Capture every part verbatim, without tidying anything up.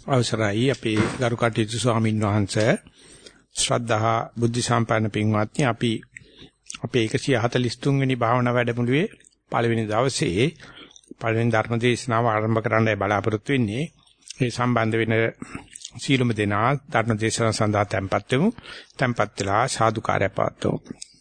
අවසරයි අපේ ගරු කටයුතු ස්වාමින් වහන්සේ ශ්‍රද්ධා බුද්ධ සම්පන්න පින්වත්නි අපි අපේ එකසිය හතළිස් තුන් වෙනි භාවනා වැඩමුළුවේ පළවෙනි දවසේ පළවෙනි ධර්ම දේශනාව ආරම්භ කරන්නයි බලාපොරොත්තු වෙන්නේ. මේ සම්බන්ධ වෙන සීලම දෙනා ධර්ම දේශනාව සඳහා tempත් වෙමු. tempත් වෙලා සාදුකාරය පවත්වමු.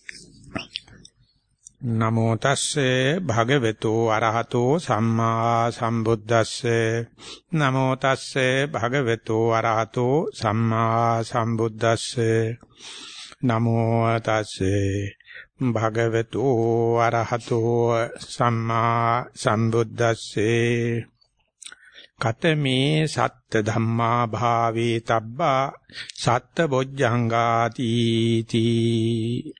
නමෝ තස්සේ භගවතු අරහතෝ සම්මා සම්බුද්දස්සේ නමෝ තස්සේ භගවතු අරහතෝ සම්මා සම්බුද්දස්සේ නමෝ තස්සේ භගවතු අරහතෝ සම්මා සම්බුද්දස්සේ කතමේ සත්ත ධම්මා භාවේ තබ්බා සත්ත බොජ්ජංගාති තී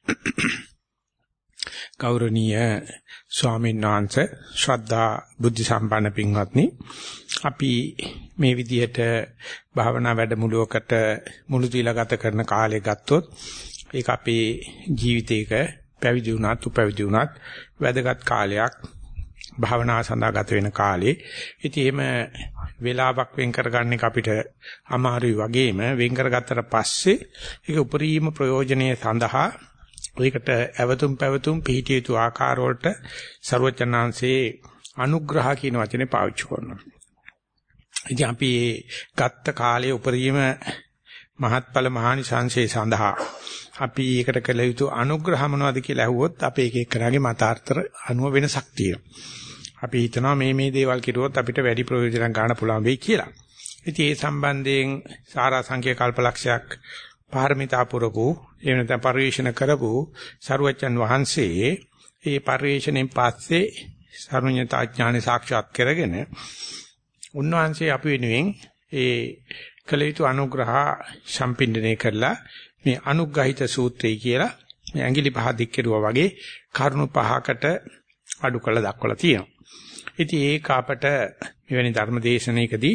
ගෞරවනීය ස්වාමීන් වහන්සේ ශ්‍රද්ධා බුද්ධ සම්පන්න පින්වත්නි අපි මේ විදිහට භාවනා වැඩමුළුවකට මුළු දීලා ගත කරන කාලය ගත්තොත් ඒක අපේ ජීවිතයක පැවිදි වුණත් උපැවිදි වුණත් වැදගත් කාලයක් භාවනා සඳහා ගත වෙන කාලේ. ඉතින් එහෙම වේලාවක් වෙන් කරගන්න එක අපිට අමාරුයි වගේම වෙන් කරගත්තට පස්සේ ඒක උපරිම ප්‍රයෝජනීය සඳහා ඒකට ඇවතුම් පැවතුම් පිහිටිය යුතු ආකාර වලට ਸਰවචනාංශේ අනුග්‍රහ කියන වචනේ පාවිච්චි කරනවා. ඉතින් අපි ගත්ත කාලයේ උපරිම මහත්ඵල මහානිසංසය සඳහා අපි ඒකට කළ යුතු අනුග්‍රහ මොනවද කියලා අහුවොත් අපේ එක එක්කෙනාගේ මතාර්ථ අනුව වෙනසක් තියෙනවා. අපි හිතනවා මේ මේ දේවල් කිරුවොත් අපිට වැඩි ප්‍රයෝජනක් ගන්න පුළුවන් වෙයි කියලා. ඉතින් ඒ සම්බන්ධයෙන් සාරා සංඛ්‍ය කල්පලක්ෂයක් පාරමිතා පුරපු එහෙම නැත්නම් පරිශන කරපු සරුවච්චන් වහන්සේ ඒ පරිශනෙන් පස්සේ සරුඤ්ඤතා ඥානෙ සාක්ෂාත් කරගෙන උන්වහන්සේ අපි වෙනුවෙන් ඒ කලිතු අනුග්‍රහ සම්පින්දනය කරලා මේ අනුග්‍රහිත සූත්‍රය කියලා මේ ඇඟිලි පහ දික් කෙරුවා වගේ කරුණු පහකට අඩු කළ දක්වලා තියෙනවා. ඉතින් ඒක අපට මෙවැනි ධර්ම දේශනාවකදී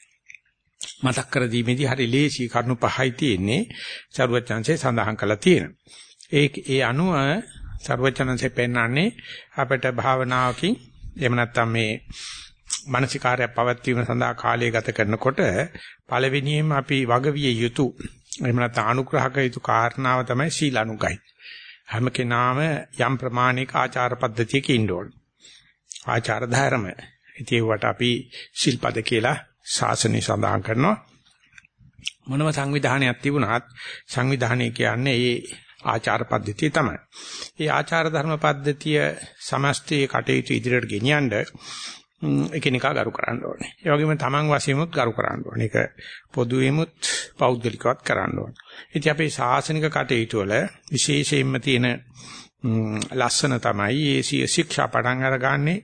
මතක් කර දීමේදී හරි ලේසි කරුණු පහයි තියෙන්නේ සර්වචන්සේ සඳහන් කළා තියෙනවා. ඒ ඒ අනුව සර්වචන්සේ පෙන්වන්නේ අපිට භාවනාවකින් එහෙම නැත්නම් මේ මානසිකාර්ය පවත්වීම සඳහා කාලය ගත කරනකොට පළවෙනියෙන්ම අපි වගවිය යුතු එහෙම නැත්නම් අනුග්‍රහක යුතු කාරණාව තමයි සීලානුගයි. හැම කෙනාම යම් ප්‍රමාණික ආචාර පද්ධතියක ඉන්න ඕන. ආචාර ධර්ම. ඉතින් ඒවට අපි ශිල්පද කියලා ශාසනය සඳහන් කරනවා. මොනම සංවිධානයක් තිබුණත් සංවිධානය කියන්නේ ඒ ආචාර පද්ධතිය තමයි. ඒ ආචාර ධර්ම පද්ධතිය සමස්තයේ කටයුතු ඉදිරියට ගෙනියන්න එකිනෙකා ගරු කරන්න ඕනේ. ඒ වගේම තමන් වශයෙන්මුත් ගරු කරන්න ඕනේ. ඒක පොදුවෙමුත් පෞද්ගලිකවත් කරන්න ඕනේ. ඉතින් අපේ ශාසනික කටයුතු වල විශේෂයෙන්ම තියෙන ලස්සන තමයි මේ ශික්ෂා පටන් අරගන්නේ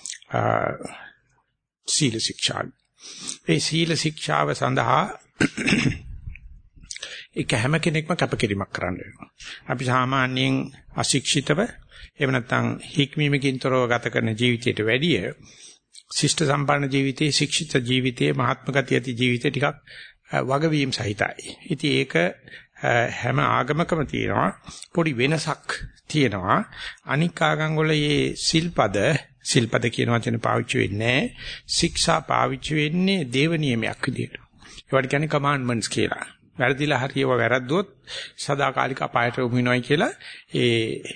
සීල ශික්ෂා. ඒ සීල ශික්ෂාව සඳහා ඒක හැම කෙනෙක්ම කැපකිරීමක් කරන්න වෙනවා. අපි සාමාන්‍යයෙන් අශික්ෂිතව එහෙම නැත්නම් හික්මීමකින් තොරව ගත කරන ජීවිතයට වැඩිය ශිෂ්ට සම්පන්න ජීවිතයේ ශික්ෂිත ජීවිතයේ මහත්ම ගතිය ඇති ජීවිතේ ටිකක් වගවීම් සහිතයි. ඉතින් ඒක හැම ආගමකම තියෙනවා පොඩි වෙනසක් තියෙනවා. අනික් ආගම් වල මේ සිල්පද සිල්පද කියන වචනේ පාවිච්චි වෙන්නේ ශික්ෂා පාවිච්චි වෙන්නේ දේව නියමයක් විදියට. ඒවට කියන්නේ කමාන්ඩ්මන්ට්ස් කියලා. වැරදිලා හරියව වැරද්දුවොත් සදාකාලික අපායට යොමු වෙනවයි කියලා ඒ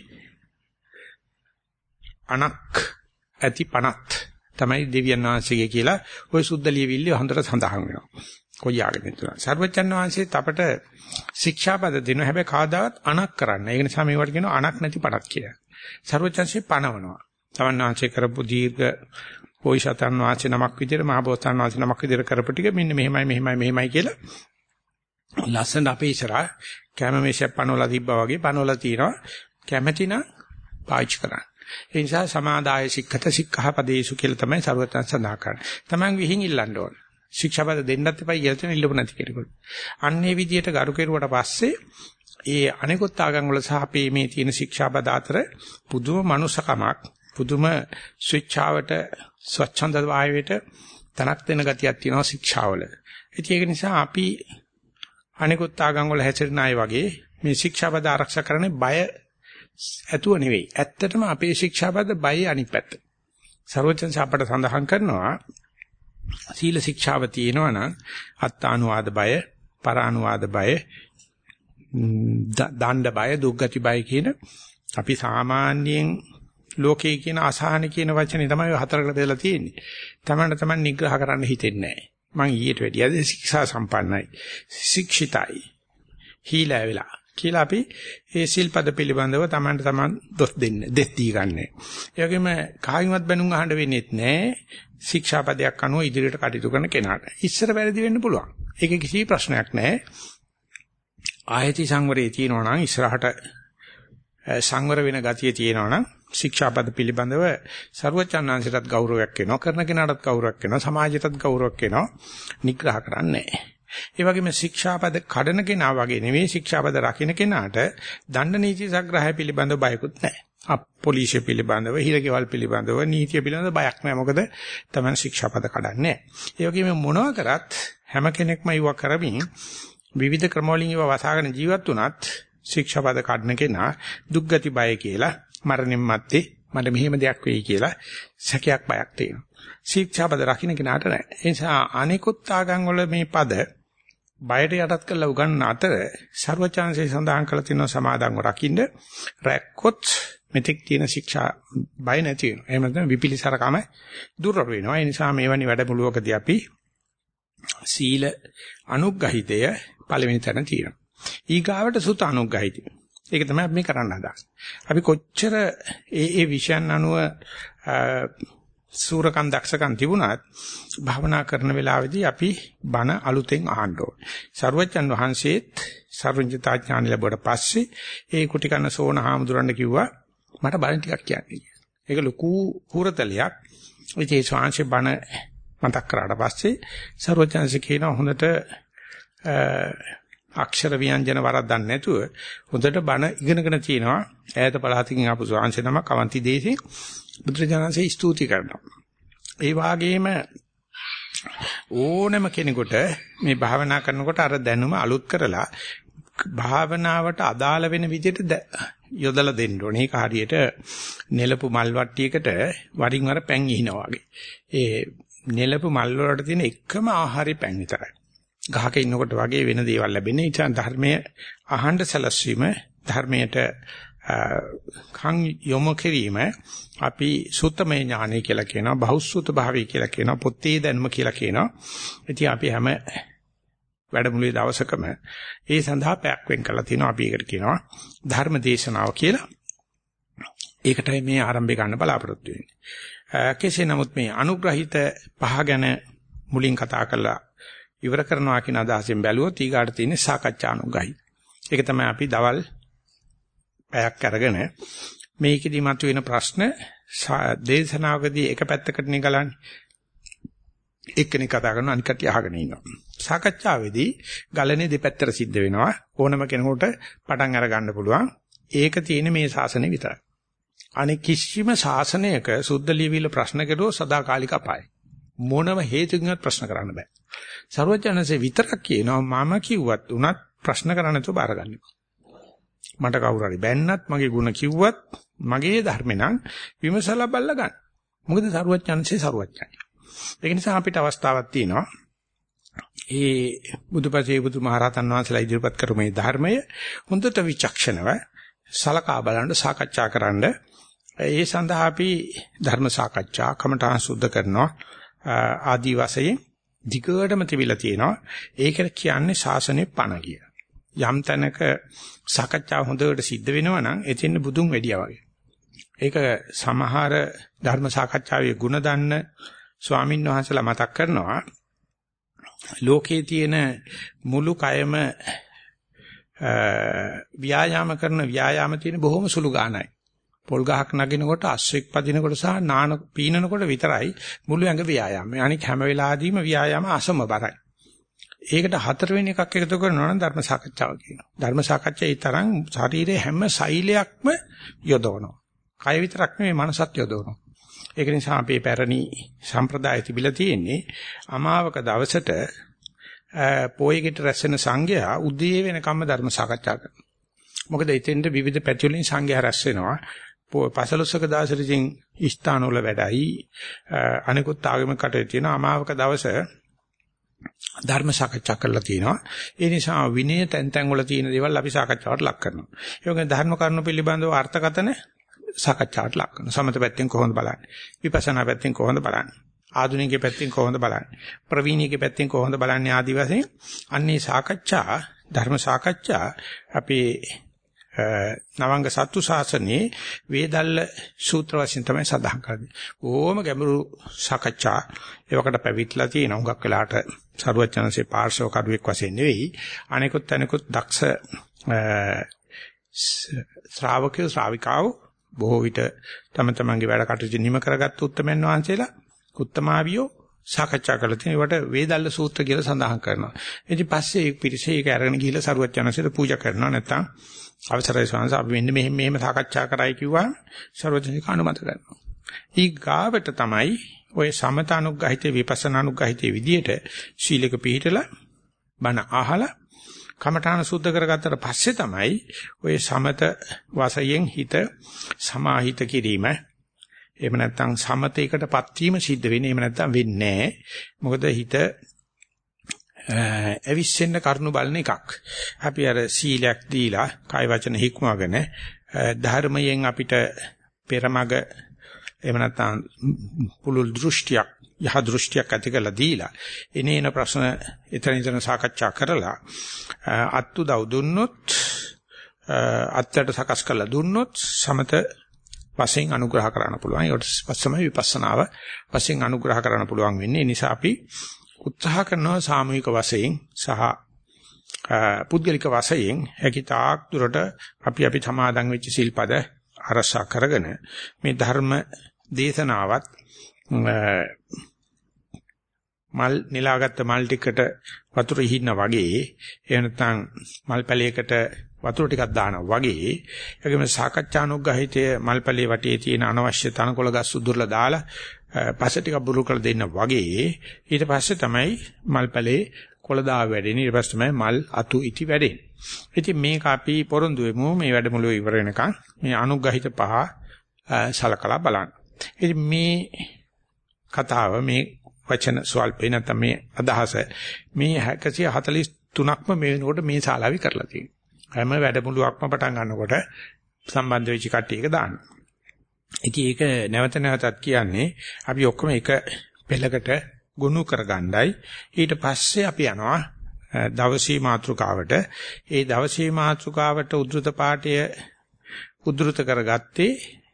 අනක් ඇති පනත් තමයි දෙවියන් වහන්සේගේ කියලා ওই සුද්ධ ලියවිල්ල හොඳට සඳහන් වෙනවා. කොයි ආගමෙන්ද? සර්වචන් වහන්සේත් අපට ශික්ෂාපද දෙනවා. හැබැයි කාදාවත් අනක් කරන්න. ඒ නිසා මේවට කියනවා අනක් නැති පනත් කියලා. සර්වචන්සේ පනවනවා. තමන් වහන්සේ කරපු දීර්ඝ පොයිසතන් වහන්සේ නමක් විදිහට මහ බෝසතාණන් වහන්සේ නමක් විදිහට කරපු ටික මෙන්න මෙහෙමයි මෙහෙමයි මෙහෙමයි කියලා ලස්සන අපේ ඉස්සරහා කැමමේෂය පනවලා තිබ්බා වගේ පනවලා තිනවා. කැමැතිනම් පාවිච්චි කරන්න. ඒ නිසා සමාදාය සික්ඛත සික්ඛාපදේසු කියලා තමයි සර්වතන් සඳහන් කරන්නේ. තමන් විහිං ඉල්ලන්න ඕන. ශික්ෂාපද දෙන්නත් එපා කියලා තියෙන ඉල්ලපු නැති කෙනෙකුට. අන්නේ විදියට ගරු කෙරුවට පස්සේ ඒ අනිකුත් ආගම් වල සහ අපේ මේ තියෙන ශික්ෂාපද අතර පුදුම මනුසකමක් පුදුම ස්විච්චාවට ස්වච්ඡන්ද වායයට තනක් දෙන ගතියක් තියෙනවා ශික්ෂාවල. ඒක නිසා අපි අනිකුත් ආගම් වල හැසිරෙන අය වගේ මේ ශික්ෂාපද ආරක්ෂා කරන්නේ බය ඇතුව නෙවෙයි. ඇත්තටම අපේ ශික්ෂාපද බය අනිත් පැත්ත. සර්වචන්ස අපට සඳහන් කරනවා සීල ශික්ෂාව තියෙනවා නම් අත්තානුවාද බය, පරානුවාද බය, දණ්ඩ බය, දුක්ගති බය කියන අපි සාමාන්‍යයෙන් ලෝකයේ කියන අසහන කියන වචනේ තමයි හතරකට බෙදලා තියෙන්නේ. තමන්ට තමන් නිග්‍රහ කරන්න හිතෙන්නේ නැහැ. මං ඊට වැඩිය අද ශික්ෂා සම්පන්නයි, ශික්ෂිතයි, හීලා වෙලා කියලා අපි ඒ සිල්පද පිළිබඳව තමන්ට තමන් දොස් දෙන්න, දෙස් දී ගන්නෑ. ඒ වගේම කායිමත් බැනුම් අහන්න වෙන්නේත් නැහැ. ශික්ෂාපදයක් අනුව ඉදිරියට කටයුතු කරන කෙනාට ඉස්සර වැරදි වෙන්න පුළුවන්. ඒක කිසි ප්‍රශ්නයක් නැහැ. ආයති සංවරයේ තියෙනවා නම් ඉස්සරහට සංවර වෙන ගතිය තියෙනවා නම් ශික්ෂාපද පිළිබඳව සර්වචන්නාංශයටත් ගෞරවයක් වෙනවා, කරන කෙනාටත් ගෞරවයක් වෙනවා, සමාජයටත් ගෞරවයක් වෙනවා. නිග්‍රහ කරන්නේ නැහැ. ඒ වගේම ශික්ෂාපද කඩන කෙනා වගේ නෙවෙයි ශික්ෂාපද රකින්න කෙනාට දණ්ඩ නීති සංග්‍රහය පිළිබඳව බයකුත් නැහැ. අප පොලිසිය පිළිබඳව, හිරකෙවල් පිළිබඳව, නීතිය පිළිබඳව බයක් නැහැ. මොකද තමයි ශික්ෂාපද කඩන්නේ නැහැ. ඒ වගේම මොනවා කරත් හැම කෙනෙක්ම ඉව කරමින් විවිධ ක්‍රමවලින් ඉව වසාගෙන ජීවත් වුණත් ශික්ෂාපද කඩන කෙනා දුක්ගති බය කියලා මරණින් මත්තේ මට මෙහෙම දෙයක් වෙයි කියලා සැකයක් බයක් තියෙනවා. ශික්ෂාපද රකින්න කෙනාට නැහැ. ඒ නිසා අනිකුත් ආගම් වල මේ පද බයට යටත් කරලා උගන්වන අතර සර්වචාන්සේ සඳහන් කරලා තියෙනවා සමාදන්ව රකින්න රැක්කොත් මෙතෙක් තියෙන ශික්ෂා බය නැති වෙනවා. එහෙම නැත්නම් විපිලිසරකම දුර්වල වෙනවා. ඒ නිසා මේවැනි වැඩමුළුවකදී අපි සීල අනුග්‍රහිතය පළවෙනි තැන තියෙනවා. ඊගාවට සුත අනුග්‍රහිතය. ඒක තමයි අපි මේ කරන්න හදාගන්නේ. අපි කොච්චර ඒ ඒ විෂයන් අනුව සූරකම් දක්ෂකම් තිබුණත් භවනා කරන වෙලාවේදී අපි බණ අලුතෙන් අහන්න ඕනේ. සර්වජන් වහන්සේත් සර්වඥතා ඥාන ලැබුවට පස්සේ ඒ කුටි කන සෝන හාමුදුරන්ට කිව්වා මට බණ ටිකක් කියන්න කියලා. ඒක ලොකු හුරතලියක්. ඒ ශාංශේ බණ මතක් කරාට පස්සේ සර්වඥාන්සේ කියනවා හොඳට අක්ෂර ව්‍යංජන වරද්දන්න නැතුව හොඳට බණ ඉගෙනගෙන තිනවා. ඈත පළාතකින් ආපු ශාංශේ නම කවන්ති දේශේ බුදුරජාණන්සේ ස්තුති කරනවා. ඒ වාගේම ඕනම කෙනෙකුට මේ භාවනා කරනකොට අර දැනුම අලුත් කරලා භාවනාවට අදාළ වෙන විදිහට යොදලා දෙන්න ඕනේ. ඒක හරියට නෙලපු මල් වට්ටියකට වරින් වර පැන් ඉහිනවා වගේ. ඒ නෙලපු මල් වලට තියෙන එකම ආහාරي පැන් විතරයි. ගහක ඉන්නකොට වගේ වෙන දේවල් ලැබෙන්නේ. ඒ නිසා ධර්මයේ අහඬ සැලැස්වීම, ධර්මයට කන් යොමු කිරීම අපි සුත්තමේ ඥානය කියලා කියනවා, බහුසුත භාවය කියලා කියනවා, පොත්තේ දැනුම කියලා කියනවා. ඉතින් අපි හැම වැඩමුළුවේ දවසකම ඒ සඳහා පැයක් වෙන් කරලා තිනවා. අපි ඒකට කියනවා ධර්ම දේශනාව කියලා. ඒකටයි මේ ආරම්භය ගන්න බලාපොරොත්තු වෙන්නේ. කෙසේ නමුත් මේ අනුග්‍රහිත පහ ගැන මුලින් කතා කළා ඉවර කරනවා කියන අදහසෙන් බැලුවොත් ඊගාට තියෙන්නේ සාකච්ඡානුග්‍රහිත. ඒක තමයි අපි දවල් පැයක් අරගෙන මේකෙදි මතුවෙන ප්‍රශ්න දේශනාවකදී එක පැත්තකට නිගලන්නේ. එක්කෙනෙක් කතා කරනවා අනික කටිය අහගෙන ඉන්නවා. සාකච්ඡාවේදී ගලනේ දෙපැත්තට සිද්ධ වෙනවා. ඕනම කෙනෙකුට පටන් අර ගන්න පුළුවන්. ඒක තියෙන මේ ශාසනය විතරයි. අනෙක් කිසිම ශාසනයක සුද්ධ ලියවිල ප්‍රශ්න කෙරුවොත් සදාකාලික අපායයි. මොනම හේතුකින්වත් ප්‍රශ්න කරන්න බෑ. සර්වඥාන්සේ විතරක් කියනවා මම කිව්වත් උනත් ප්‍රශ්න කරන්න නැතුව බාරගන්න. මට කවුරු හරි බැන්නත් මගේ ಗುಣ කිව්වත් මගේ ධර්මේ නම් විමසලා බලලා ගන්න. මොකද සර්වඥාන්සේ සර්වඥයි. ඒක නිසා අපිට අවස්ථාවක් තියෙනවා. ඒ බුදුපසේ බුදුමහරහතන් වහන්සේලා ඉදිරිපත් කරු මේ ධර්මය හොඳට විචක්ෂණව සලකා බලන්න සාකච්ඡා කරන්න. ඒ සඳහා අපි ධර්ම සාකච්ඡා කමඨාන් සුද්ධ කරනවා ආදී වශයෙන් ධිකවටම තිබිලා තියෙනවා. ඒකට කියන්නේ ශාසනයේ පණ කිය. යම් තැනක සාකච්ඡා හොඳට සිද්ධ වෙනවා නම් එතෙන් බුදුන් වැඩියා වගේ. ඒක සමහර ධර්ම සාකච්ඡාවේ ಗುಣ දන්න ස්වාමින් වහන්සේලා මතක් කරනවා. ලෝකයේ තියෙන මුළු කයම ව්‍යායාම කරන ව්‍යායාම තියෙන බොහොම සුළු ගානයි. පොල් ගහක් නගිනකොට අස්වෙක් පදිනකොට සහ නාන පීනනකොට විතරයි මුළු ඇඟ ව්‍යායාමය. අනික හැම වෙලාවෙදීම ව්‍යායාම අසමබරයි. ඒකට හතරවෙනි එකක් එකතු කරනවා නම් ධර්ම සාකච්ඡාව කියනවා. ධර්ම සාකච්ඡාවේ ඒ තරම් ශරීරයේ හැම සෛලයක්ම යොදවනවා. කය විතරක් නෙවෙයි මනසත් යොදවනවා. ඒක නිසා අපේ පැරණි සම්ප්‍රදාය තිබිලා තියෙන්නේ අමාවක දවසට පොයේකට රැස්වෙන සංඝයා උදේ වෙනකම්ම ධර්ම සාකච්ඡා කරනවා. මොකද එතෙන්ට විවිධ පැති වලින් සංඝයා රැස් වෙනවා. පසළොස්වක දවසේදී ස්ථාන වල වැඩයි අනිකුත් ආගමික කටයුතු තියෙන අමාවක දවසේ ධර්ම සාකච්ඡා කරලා තියෙනවා. ඒ නිසා විනය තැන් තැන් වල තියෙන දේවල් අපි සාකච්ඡාවට ලක් කරනවා. ඒ වගේම ධර්ම කරුණු පිළිබඳව අර්ථකථන සාකච්ඡාවට ලක් කරනවා. සමත පැත්තෙන් කොහොමද බලන්නේ? විපස්සනා පැත්තෙන් කොහොමද බලන්නේ? ආධුනිකයේ පැත්තෙන් කොහොමද බලන්නේ? ප්‍රවීණිකයේ පැත්තෙන් කොහොමද බලන්නේ? ආදි වශයෙන් අන්නේ සාකච්ඡා ධර්ම සාකච්ඡා අපේ නවංග සත්තු ශාසනයේ වේදල්ල සූත්‍ර වශයෙන් තමයි සඳහන් කරන්නේ. ඕම ගැඹුරු සාකච්ඡා ඒවකට පැවිත්ලා තියෙන උඟක් වෙලාට සරුවචනසේ පාර්ශව කරුවෙක් වශයෙන් නෙවෙයි අනෙකුත් අනෙකුත් දක්ෂ ශ්‍රාවකයෝ ශ්‍රාවිකාවෝ බොහෝ විට තම තමන්ගේ වැඩ කටයුතු නිම කරගත් උත්තමයන් වහන්සේලා උත්තමාවියෝ සාකච්ඡා කරලා තියෙන ඒවට වේදල්ල සූත්‍ර කියලා සඳහන් කරනවා. ඊට පස්සේ ඒ පිරිසේ ඒක අරගෙන ගිහිල්ලා සරුවචනසේට පූජා කරනවා නැත්නම් අවසරයි ස්වාමීන් අපි මෙන්න මෙහෙම මෙහෙම සාකච්ඡා කරයි කිව්වා සර්වඥික අනුමත කරනවා. ඊ ගාවට තමයි ඔය සමත අනුග්‍රහිතේ විපස්සනා අනුග්‍රහිතේ විදියට ශීලක පිළිහිටලා බණ අහලා කමඨාන සුද්ධ කරගත්තට පස්සේ තමයි ඔය සමත වශයෙන් හිත සමාහිත කිරීම එහෙම නැත්නම් සමතේකටපත් වීම සිද්ධ වෙන්නේ. එහෙම නැත්නම් වෙන්නේ නැහැ. මොකද හිත අවිස්සෙන්න කරුණු බලන එකක්. අපි අර සීලයක් දීලා කාය වචන හික්මවගෙන ධර්මයෙන් අපිට පෙරමග එහෙම නැත්නම් පුලුල් දෘෂ්ටියක් යහ දෘෂ්ටියක් ඇති කරලා දීලා එනේන ප්‍රශ්න එතන එතන සාකච්ඡා කරලා අත්තු දව් දුන්නොත් අත්තට සකස් කරලා දුන්නොත් සමත වශයෙන් අනුග්‍රහ කරන්න පුළුවන්. ඒකට පස්සම විපස්සනාව වශයෙන් අනුග්‍රහ කරන්න පුළුවන් වෙන්නේ. ඒ නිසා අපි උත්සාහ කරනවා සාමූහික වශයෙන් සහ පුද්ගලික වශයෙන් හැකිතාක් දුරට අපි අපි සමාදන් වෙච්ච සිල්පද අරසා කරගෙන මේ ධර්ම දේශනාවත් මල් නිලාගත්ත මල් ටිකට වතුර ඉහින්න වගේ එහෙම නැත්නම් මල් පැලයකට වතුර ටිකක් දානවා වගේ ඒකම සාකච්ඡානුග්‍රහිතය මල් පැලේ වටේ තියෙන අනවශ්‍ය තනකොළ ගස් උදුරලා දාලා පස්සේ ටිකක් බුරු කරලා දෙන්න වගේ ඊට පස්සේ තමයි මල් පැලේ කොළ දාව වැඩෙන්නේ. ඊට පස්සේ තමයි මල් අතු ඉති වැඩෙන්නේ. ඉතින් මේක අපි පොරොන්දු වෙමු මේ වැඩමුළුව ඉවර වෙනකන් මේ අනුග්‍රහිත පහ සලකලා බලන්න. ඉතින් මේ කතාව මේ වචන ස්වල්පේ නැත්නම් මේ අදහස මේ එකසිය හතළිස් තුනක්ම මේ වෙනකොට මේ ශාලාවේ කරලා තියෙනවා. හැම වැඩමුළුවක්ම පටන් ගන්නකොට සම්බන්ධ වෙච්ච කට්ටිය එක දාන්න. ඉතින් ඒක නැවත නැවතත් කියන්නේ අපි ඔක්කොම එක පෙළකට ගොනු කරගන්නයි. ඊට පස්සේ අපි යනවා දවසේ මාතෘකාවට. ඒ දවසේ මාතෘකාවට උද්දෘත පාඨය උද්දෘත කරගත්තේ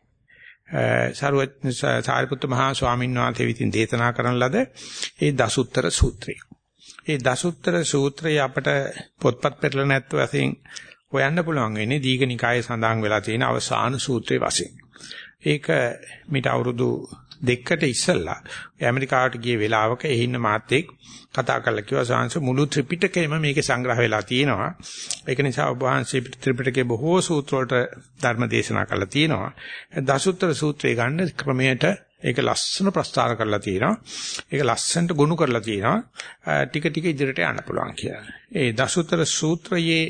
සරුවත් සාරිපුත්ත මහා ස්වාමීන් වහන්සේ විසින් දේශනා කරන ලද ඒ දසුත්තර සූත්‍රය. ඒ දසුත්තර සූත්‍රය අපට පොත්පත් පෙරලන ඇත්ත වශයෙන් හොයන්න පුළුවන් වෙන්නේ දීඝනිකායේ සඳහන් වෙලා තියෙන අවසාන සූත්‍රයේ වශයෙන්. ඒක මිට අවුරුදු දෙකකට ඉස්සෙල්ලා ඇමරිකාවට ගිය වෙලාවක එහින්න මාත් එක්ක කතා කරලා කිව්වා සාංශ මුළු ත්‍රිපිටකයම මේකේ සංග්‍රහ වෙලා තියෙනවා. ඒක නිසා ඔබ වහන්සේ ත්‍රිපිටකයේ බොහෝ සූත්‍ර වලට ධර්ම දේශනා කරලා තියෙනවා. දසුත්තර සූත්‍රය ගන්න ක්‍රමයට ඒක ලස්සන ප්‍රස්තාර කරලා තියෙනවා. ඒක ලස්සනට ගොනු කරලා තියෙනවා. ටික ටික ඉදිරියට යන්න පුළුවන් කියලා. ඒ දසුත්තර සූත්‍රයේ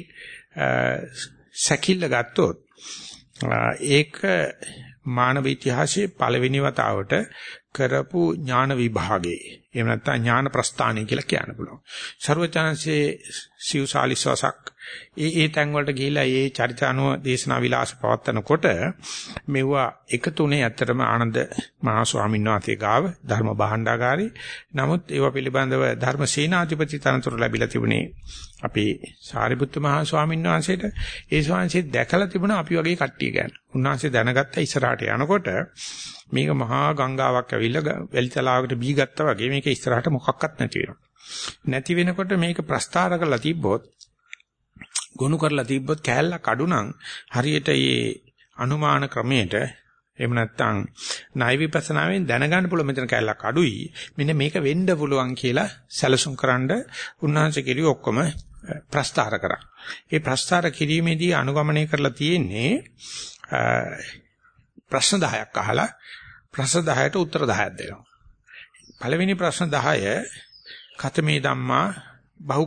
සැකිල්ල ගත්තොත් ඒක මානව ඉතිහාසයේ පළවෙනි වතාවට කරපු ඥාන විභාගයේ එහෙම නැත්නම් ඥාන ප්‍රස්ථානය කියලා කියන්න පුළුවන්. සර්වචනංශයේ සිව්සාලිස් වසක් ඒ ඒ තැන් වලට ගිහිලා ඒ චරිතානුව දේශනා විලාස පවත්වනකොට මෙවුවා එකතුනේ ඇත්තටම ආනන්ද මහා ස්වාමීන් වහන්සේ ගාව ධර්ම භාණ්ඩාගාරේ. නමුත් ඒව පිළිබඳව ධර්ම සේනාධිපති තනතුර ලැබිලා තිබුණේ අපේ සාරිපුත්ත මහා ස්වාමීන් වහන්සේට. ඒ ස්වාමීන් දැකලා තිබුණා අපි වගේ කට්ටිය ගැන. උන්වහන්සේ දැනගත්ත ඉස්සරහට යනකොට මේක මහා ගංගාවක් ඇවිල්ලා වැලිතලාවකට බී ගත්තා වගේ මේක ඉස්සරහට මොකක්වත් නැති වෙනවා. නැති වෙනකොට මේක ප්‍රස්තාර කරලා තිබ්බොත් ගොනු කරලා තිබ්බොත් කැලලක් අඩු නම් හරියට මේ අනුමාන ක්‍රමයට එහෙම නැත්නම් ණය විපස්සනාවෙන් දැනගන්න පුළුවන් මෙතන කැලලක් අඩුයි මෙන්න මේක වෙන්න පුළුවන් කියලා සැලසුම් කරන්න උන්වහන්සේ කිරි ඔක්කොම ප්‍රස්තාර කරා. ඒ ප්‍රස්තාර කිරීමේදී අනුගමනය කරලා තියෙන්නේ ප්‍රශ්න දහයක් අහලා ප්‍රශ්න දහයට උත්තර දහයක් දෙනවා. පළවෙනි ප්‍රශ්න දහය කතමේ ධම්මා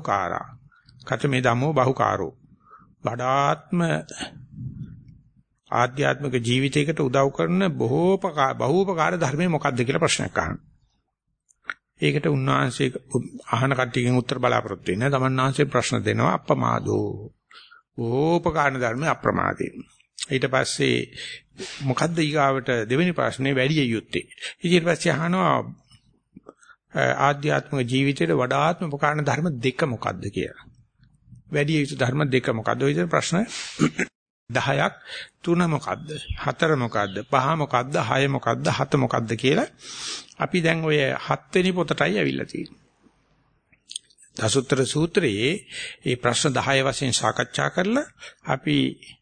බහුකාරා කතමේ ධම්මෝ බහුකාරෝ වඩාත්ම ආධ්‍යාත්මික ජීවිතයකට උදව් කරන බොහෝපකාර බහූපකාර ධර්මයේ මොකක්ද කියලා ප්‍රශ්නයක් අහනවා. ඒකට උන්වහන්සේ අහන කට්ටියකින් උත්තර බලාපොරොත්තු වෙන්නේ නැහැ. තමන්වහන්සේ ප්‍රශ්න දෙනවා අප්‍රමාදෝ. බොහෝපකාර ධර්මයේ අප්‍රමාදී. ඊට පස්සේ මොකද්ද ඊගාවට දෙවෙනි ප්‍රශ්නේ වැඩි යුත්තේ. ඊට පස්සේ අහනවා ආධ්‍යාත්මික ජීවිතයේ වඩාත්ම උපකාරන ධර්ම දෙක මොකක්ද කියලා. වැඩි යුතු ධර්ම දෙක මොකද්ද? ඔය විදිහට ප්‍රශ්න දහයක් තුන මොකද්ද? හතර මොකද්ද? පහ මොකද්ද? හය මොකද්ද? හත මොකද්ද කියලා අපි දැන් ඔය හත්වෙනි පොතටයි ඇවිල්ලා තියෙන්නේ. දසුත්තර සූත්‍රයේ මේ ප්‍රශ්න දහය වශයෙන් සාකච්ඡා කරලා අපි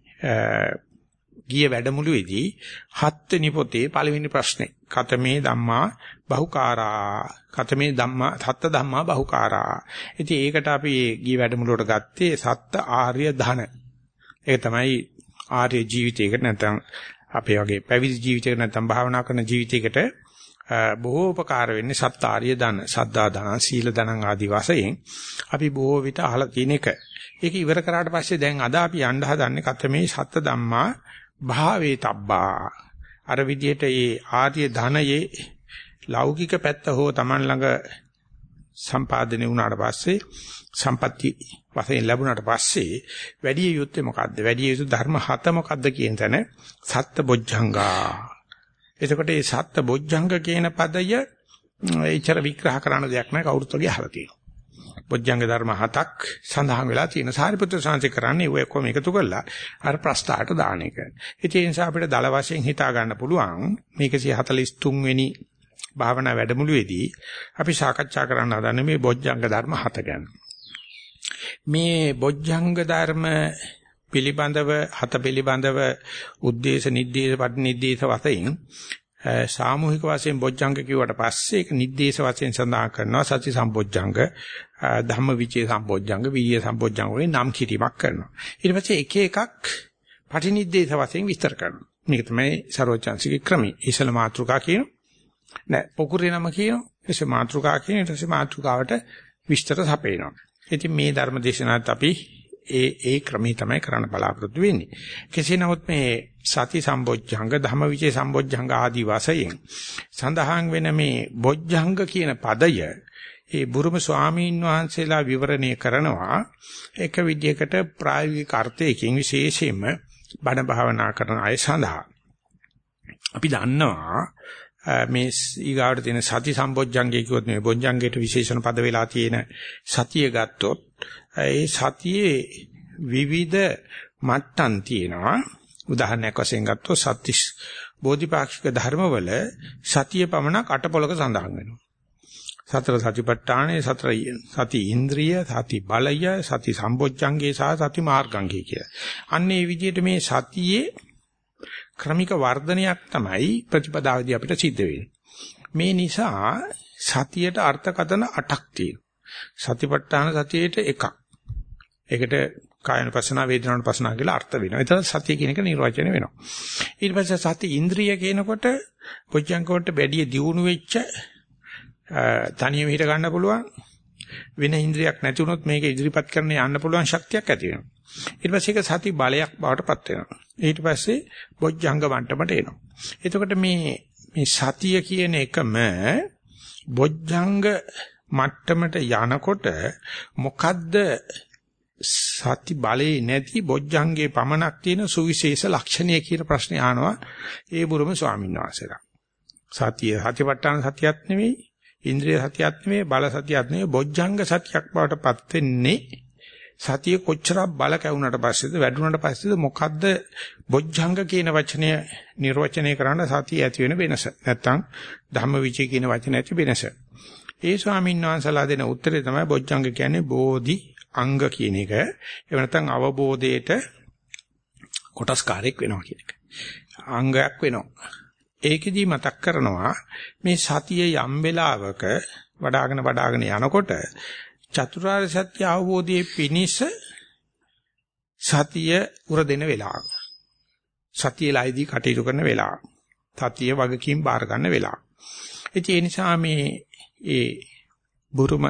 ගිය වැඩමුළුවේදී හත්වෙනි පොතේ පළවෙනි ප්‍රශ්නේ කතමේ ධම්මා බහුකාරා කතමේ ධම්මා සත්ත ධම්මා බහුකාරා. ඉතින් ඒකට අපි ගිය වැඩමුළුවට ගත්තේ සත්ත ආර්ය ධන. ඒක තමයි ආර්ය ජීවිතයකට නැත්නම් අපේ වගේ පැවිදි ජීවිතයකට නැත්නම් භාවනා කරන ජීවිතයකට බොහෝ උපකාර වෙන්නේ සත්ත ආර්ය ධන, සද්දා ධන, සීල ධන ආදී වශයෙන් අපි බොහෝ විට අහලා තියෙන එක. ඒක ඉවර කරාට පස්සේ දැන් අද අපි යන්න හදන්නේ කතමේ සත්ත ධම්මා භාවේ තබ්බා. අර විදිහට මේ ආර්ය ධනයේ ලෞකික පැත්ත හෝ Taman ළඟ සම්පාදනය වුණාට පස්සේ සම්පatti වශයෙන් ලැබුණාට පස්සේ වැඩි යුත්තේ මොකද්ද? වැඩි යුතු ධර්ම හත මොකද්ද කියන තැන සත්ත බොජ්ජංගා. එතකොට මේ සත්ත බොජ්ජංග කියන පදය ඒචර විග්‍රහ කරන්න දෙයක් නැහැ, කවුරුත් වගේ අහලා තියෙනවා. බොජ්ජංග ධර්ම හතක් සඳහන් වෙලා තියෙන සාරිපුත්‍ර සාංශය කරන්නේ ඔය කොම එකතු කරලා අර ප්‍රස්තාරට දාන එක. ඒ නිසා අපිට දල වශයෙන් හිතා ගන්න පුළුවන් මේක එකසිය හතළිස් තුන් වෙනි භාවනා වැඩමුළුවේදී අපි සාකච්ඡා කරන්න හදන්නේ මේ බොජ්ජංග ධර්ම හත ගැන. මේ බොජ්ජංග ධර්ම පිළිබඳව හත පිළිබඳව උද්දේශ නිද්දේශ පටිනිද්දේශ වශයෙන් සාමූහික වශයෙන් බොජ්ජංග කිව්වට පස්සේ ඒක නිද්දේශ වශයෙන් සඳහන් කරනවා සති සම්බොජ්ජංග, ධම්මවිචේ සම්බොජ්ජංග, විරිය සම්බොජ්ජංග වගේ නම් කිරීමක් කරනවා. ඊට පස්සේ එක එකක් පටිනිද්දේශ වශයෙන් විස්තර කරනවා. මේක තමයි සරෝජාන්සිකේ ක්‍රමය. ඉසල මාත්‍රිකා කියන නෑ පොකුරේ නම කියන එසේ මාත්‍රිකා කියන ඊට පස්සේ මාත්‍රිකාවට විස්තර සපේනවා. ඉතින් මේ ධර්ම දේශනාවත් අපි ඒ ඒ ක්‍රමී තමයි කරන්න බලාපොරොත්තු වෙන්නේ. කෙසේ නමුත් මේ සති සම්බොජ්ජංග, ධම්මවිචේ සම්බොජ්ජංග ආදී වශයෙන් සඳහන් වෙන මේ බොජ්ජංග කියන පදය ඒ බුරුම ස්වාමීන් වහන්සේලා විවරණය කරනවා එක විදිහකට ප්‍රායෝගික අර්ථයකින් විශේෂයෙන්ම බණ භාවනා කරන අය සඳහා. අපි දන්නවා මේ ඊගාවට තියෙන සති සම්බොජ්ජංගය කිව්වොත් මේ බොජ්ජංගයට විශේෂණ පද වෙලා තියෙන සතිය ගත්තොත් ඒ සතියේ විවිධ මට්ටම් තියෙනවා. උදාහරණයක් වශයෙන් ගත්තොත් සත්‍තිස් බෝධිපාක්ෂික ධර්මවල සතිය පමණක් අටපොලක සඳහන් වෙනවා. සතර සතිපට්ඨානයේ සතර සති ඉන්ද්‍රිය, සති බලය, සති සම්බොජ්ජංගේ සහ සති මාර්ගංගේ කියලා. අන්න ඒ විදිහට මේ සතියේ ක්‍රමික වර්ධනයක් තමයි ප්‍රතිපදාවේදී අපිට සිද්ධ වෙන්නේ. මේ නිසා සතියට අර්ථකථන අටක් තියෙනවා. සතිපට්ඨාන සතියේට එකක්. ඒකට කායනුපස්සනා, වේදනානුපස්සනා කියලා අර්ථ වෙනවා. එතන සතිය කියන එක නිර්වචනය වෙනවා. ඊට පස්සේ සති ඉන්ද්‍රිය කියනකොට පොච්චංකවට බැඩිය දියුණු වෙච්ච තනියම හිට ගන්න පුළුවන් වෙන ඉන්ද්‍රියක් නැති වුණොත් මේක ඉදිරිපත් කරන්න යන්න පුළුවන් ශක්තියක් ඇති වෙනවා. ඊට පස්සේ ඒක සති බලයක් බවට පත් වෙනවා. ඊට පස්සේ බොජ්ජංග මට්ටමට එනවා. එතකොට මේ මේ සතිය කියන එකම බොජ්ජංග මට්ටමට යනකොට මොකද්ද සති බලේ නැති බොජ්ජංගේ පමණක් තියෙන සුවිශේෂ ලක්ෂණය කියන ප්‍රශ්නේ අහනවා ඒ බුරුම ස්වාමීන් වහන්සේලා. සතිය සතිපට්ඨාන සතියක් නෙවෙයි, ඉන්ද්‍රිය සතියක් නෙවෙයි, බල සතියක් නෙවෙයි, බොජ්ජංග සතියක් බවට පත් වෙන්නේ සතිය කොච්චරක් බල කැවුනට පස්සේද වැඩුණාට පස්සේද මොකද්ද බොජ්ජංග කියන වචනය නිර්වචනය කරන්න සතිය ඇති වෙන වෙනස. නැත්තම් ධම්මවිචය කියන වචනේ ඇති වෙනස. ඒ ස්වාමීන් වහන්සේලා දෙන උත්තරේ තමයි බොජ්ජංග කියන්නේ බෝධි අංග කියන එක. ඒ නැත්තම් අවබෝධයට කොටස්කාරයක් වෙනවා කියන එක. අංගයක් වෙනවා. ඒකෙදි මතක් කරනවා මේ සතිය යම් වෙලාවක වඩාගෙන වඩාගෙන යනකොට චතුරාර්ය සත්‍ය අවබෝධයේ පිනිස සතිය උර දෙන වෙලාව. සතියලයිදී කටයුතු කරන වෙලාව. සතිය වගකීම් බාර ගන්න වෙලාව. ඒ නිසා මේ ඒ බුරුම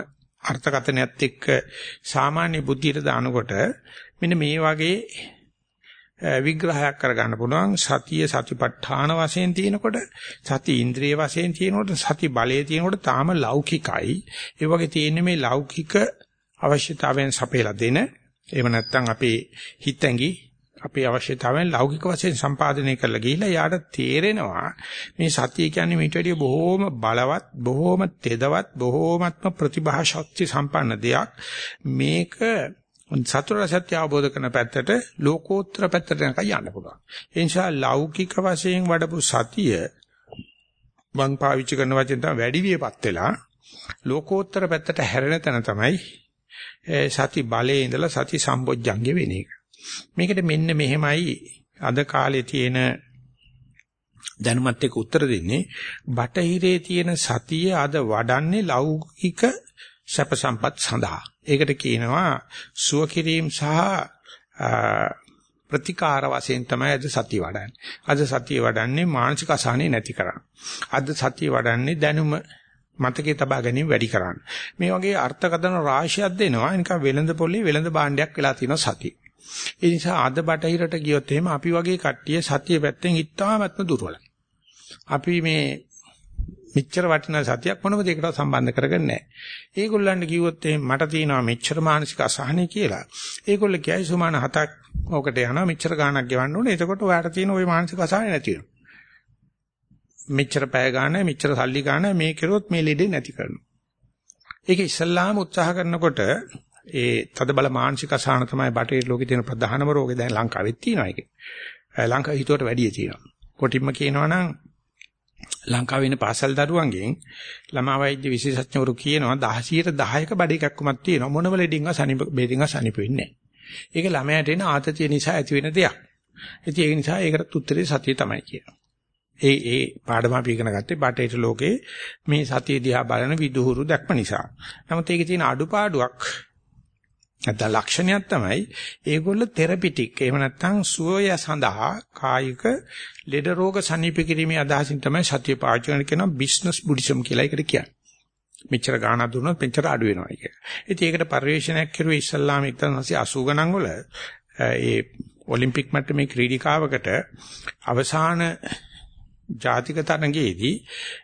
අර්ථකථනයත් එක්ක සාමාන්‍ය බුද්ධියට දානකොට මෙන්න මේ වගේ විග්‍රහයක් කරගන්න පුළුවන්. සතිය සතිපට්ඨාන වශයෙන් තියෙනකොට, සති ඉන්ද්‍රිය වශයෙන් තියෙනකොට, සති බලයේ තියෙනකොට තාම ලෞකිකයි. ඒ වගේ තියෙන්නේ මේ ලෞකික අවශ්‍යතාවයන් සපයලා දෙන. එහෙම නැත්නම් අපේ හිතැඟි අපේ අවශ්‍යතාවයන් ලෞකික වශයෙන් සම්පාදනය කරලා ගිහිල්ලා යාට තේරෙනවා මේ සතිය කියන්නේ මීට වැඩිය බොහෝම බලවත්, බොහෝම තෙදවත්, බොහෝමත්ම ප්‍රතිභා ශක්ති සම්පන්න දෙයක්. මේක සතර සත්‍ය අවබෝධ කරන පැත්තට, ලෝකෝත්තර පැත්තට යන්න පුළුවන්. ඒ නිසා ලෞකික වශයෙන් වඩපු සතිය මං පාවිච්චි කරන වචෙන් තමයි වැඩි වියපත් වෙලා ලෝකෝත්තර පැත්තට හැරෙන තැන තමයි සති බලයේ ඉඳලා සති සම්බොජ්ජංගේ වෙන එක. මේකට මෙන්න මෙහෙමයි අද කාලේ තියෙන දැනුමත් එක්ක උත්තර දෙන්නේ. බටහිරේ තියෙන සතිය අද වඩන්නේ ලෞකික සැප සම්පත් සඳහා. ඒකට කියනවා සුව කිරීම සහ ප්‍රතිකාර වශයෙන් තමයි අද සතිය වඩන්නේ. අද සතිය වඩන්නේ මානසික අසහනෙ නැති කරන්න. අද සතිය වඩන්නේ දැනුම මතකේ තබා ගැනීම වැඩි කරන්න. මේ වගේ අර්ථකථන රාශියක් දෙනවා. නිකන් වෙළඳ පොලේ වෙළඳ භාණ්ඩයක් වෙලා තියෙනවා සතිය. ඒ නිසා අද බටහිරට ගියොත් එහෙම අපි වගේ කට්ටිය සතිය පැත්තෙන් ඉතාමත්ම දුර්වලයි. අපි මේ මෙච්චර වටිනා සතියක් මොනවද ඒකට සම්බන්ධ කරගන්නේ නැහැ. ඒගොල්ලන්ට කිව්වොත් එහෙම මට තියෙනවා මෙච්චර මානසික අසහනය කියලා. ඒගොල්ල කියයි සුමාන හතක් ඕකට යනවා මෙච්චර ගාණක් ගෙවන්න ඕනේ. එතකොට ඔයාට තියෙන ওই මානසික අසහනය නැති වෙනවා. මෙච්චර පැය ගාණ, මෙච්චර සල්ලි ගාණ මේ කෙරුවොත් මේ ලෙඩේ නැති කරනවා. ඒක ඉස්සල්ලාම උත්සාහ කරනකොට ඒ තදබල මානසික අසහන තමයි බටහිර ලෝකේ තියෙන ප්‍රධානම රෝගේ. දැන් ලංකාවෙත් තියෙනවා ඒක. ලංකාව හිතුවට වැඩිය තියෙනවා. කොටින්ම කියනවා නම් ලංකාවේ ඉන්න පාසල් දරුවන්ගෙන් ළමා වෛද්‍ය විශේෂඥවරු කියනවා දහයට දහයක බඩ එකක්කමක් තියෙනවා. මොනම ලෙඩින්ව සනීප බෙදින්ව සනීප වෙන්නේ නැහැ. ඒක ළමයාට එන ආතතිය නිසා ඇති වෙන දෙයක්. ඉතින් ඒ නිසා ඒකට උත්තරේ සතිය තමයි කියනවා. ඒ ඒ පාඩම අපි ඉගෙන ගත්තේ බටහිර ලෝකේ මේ සතිය දිහා බලන විදුහුරු දැක්ම නිසා. නමුත් ඒකේ තියෙන අඩුපාඩුවක් නැත්නම් ලක්ෂණයක් තමයි ඒගොල්ල තෙරපිටික්. එහෙම නැත්නම් සුවය සඳහා කායික ලෙඩ රෝග සනීප කිරීමේ අදහසින් තමයි සතිය පාවිච්චි කරන කෙනා බිස්නස් බුද්දිසම් කියලා එකට කියන්නේ. මෙච්චර ගාණක් දුන්නොත් මෙච්චර අඩු වෙනවා කියලා. ඉතින් ඒකට පරිශ්‍රණයක් කරුවේ ඉස්ලාම එක්තන අසූ ගණන් වල ඒ ඔලිම්පික් මට්ටමේ ක්‍රීඩිකාවකට අවසාන ජාතික තරඟයේදී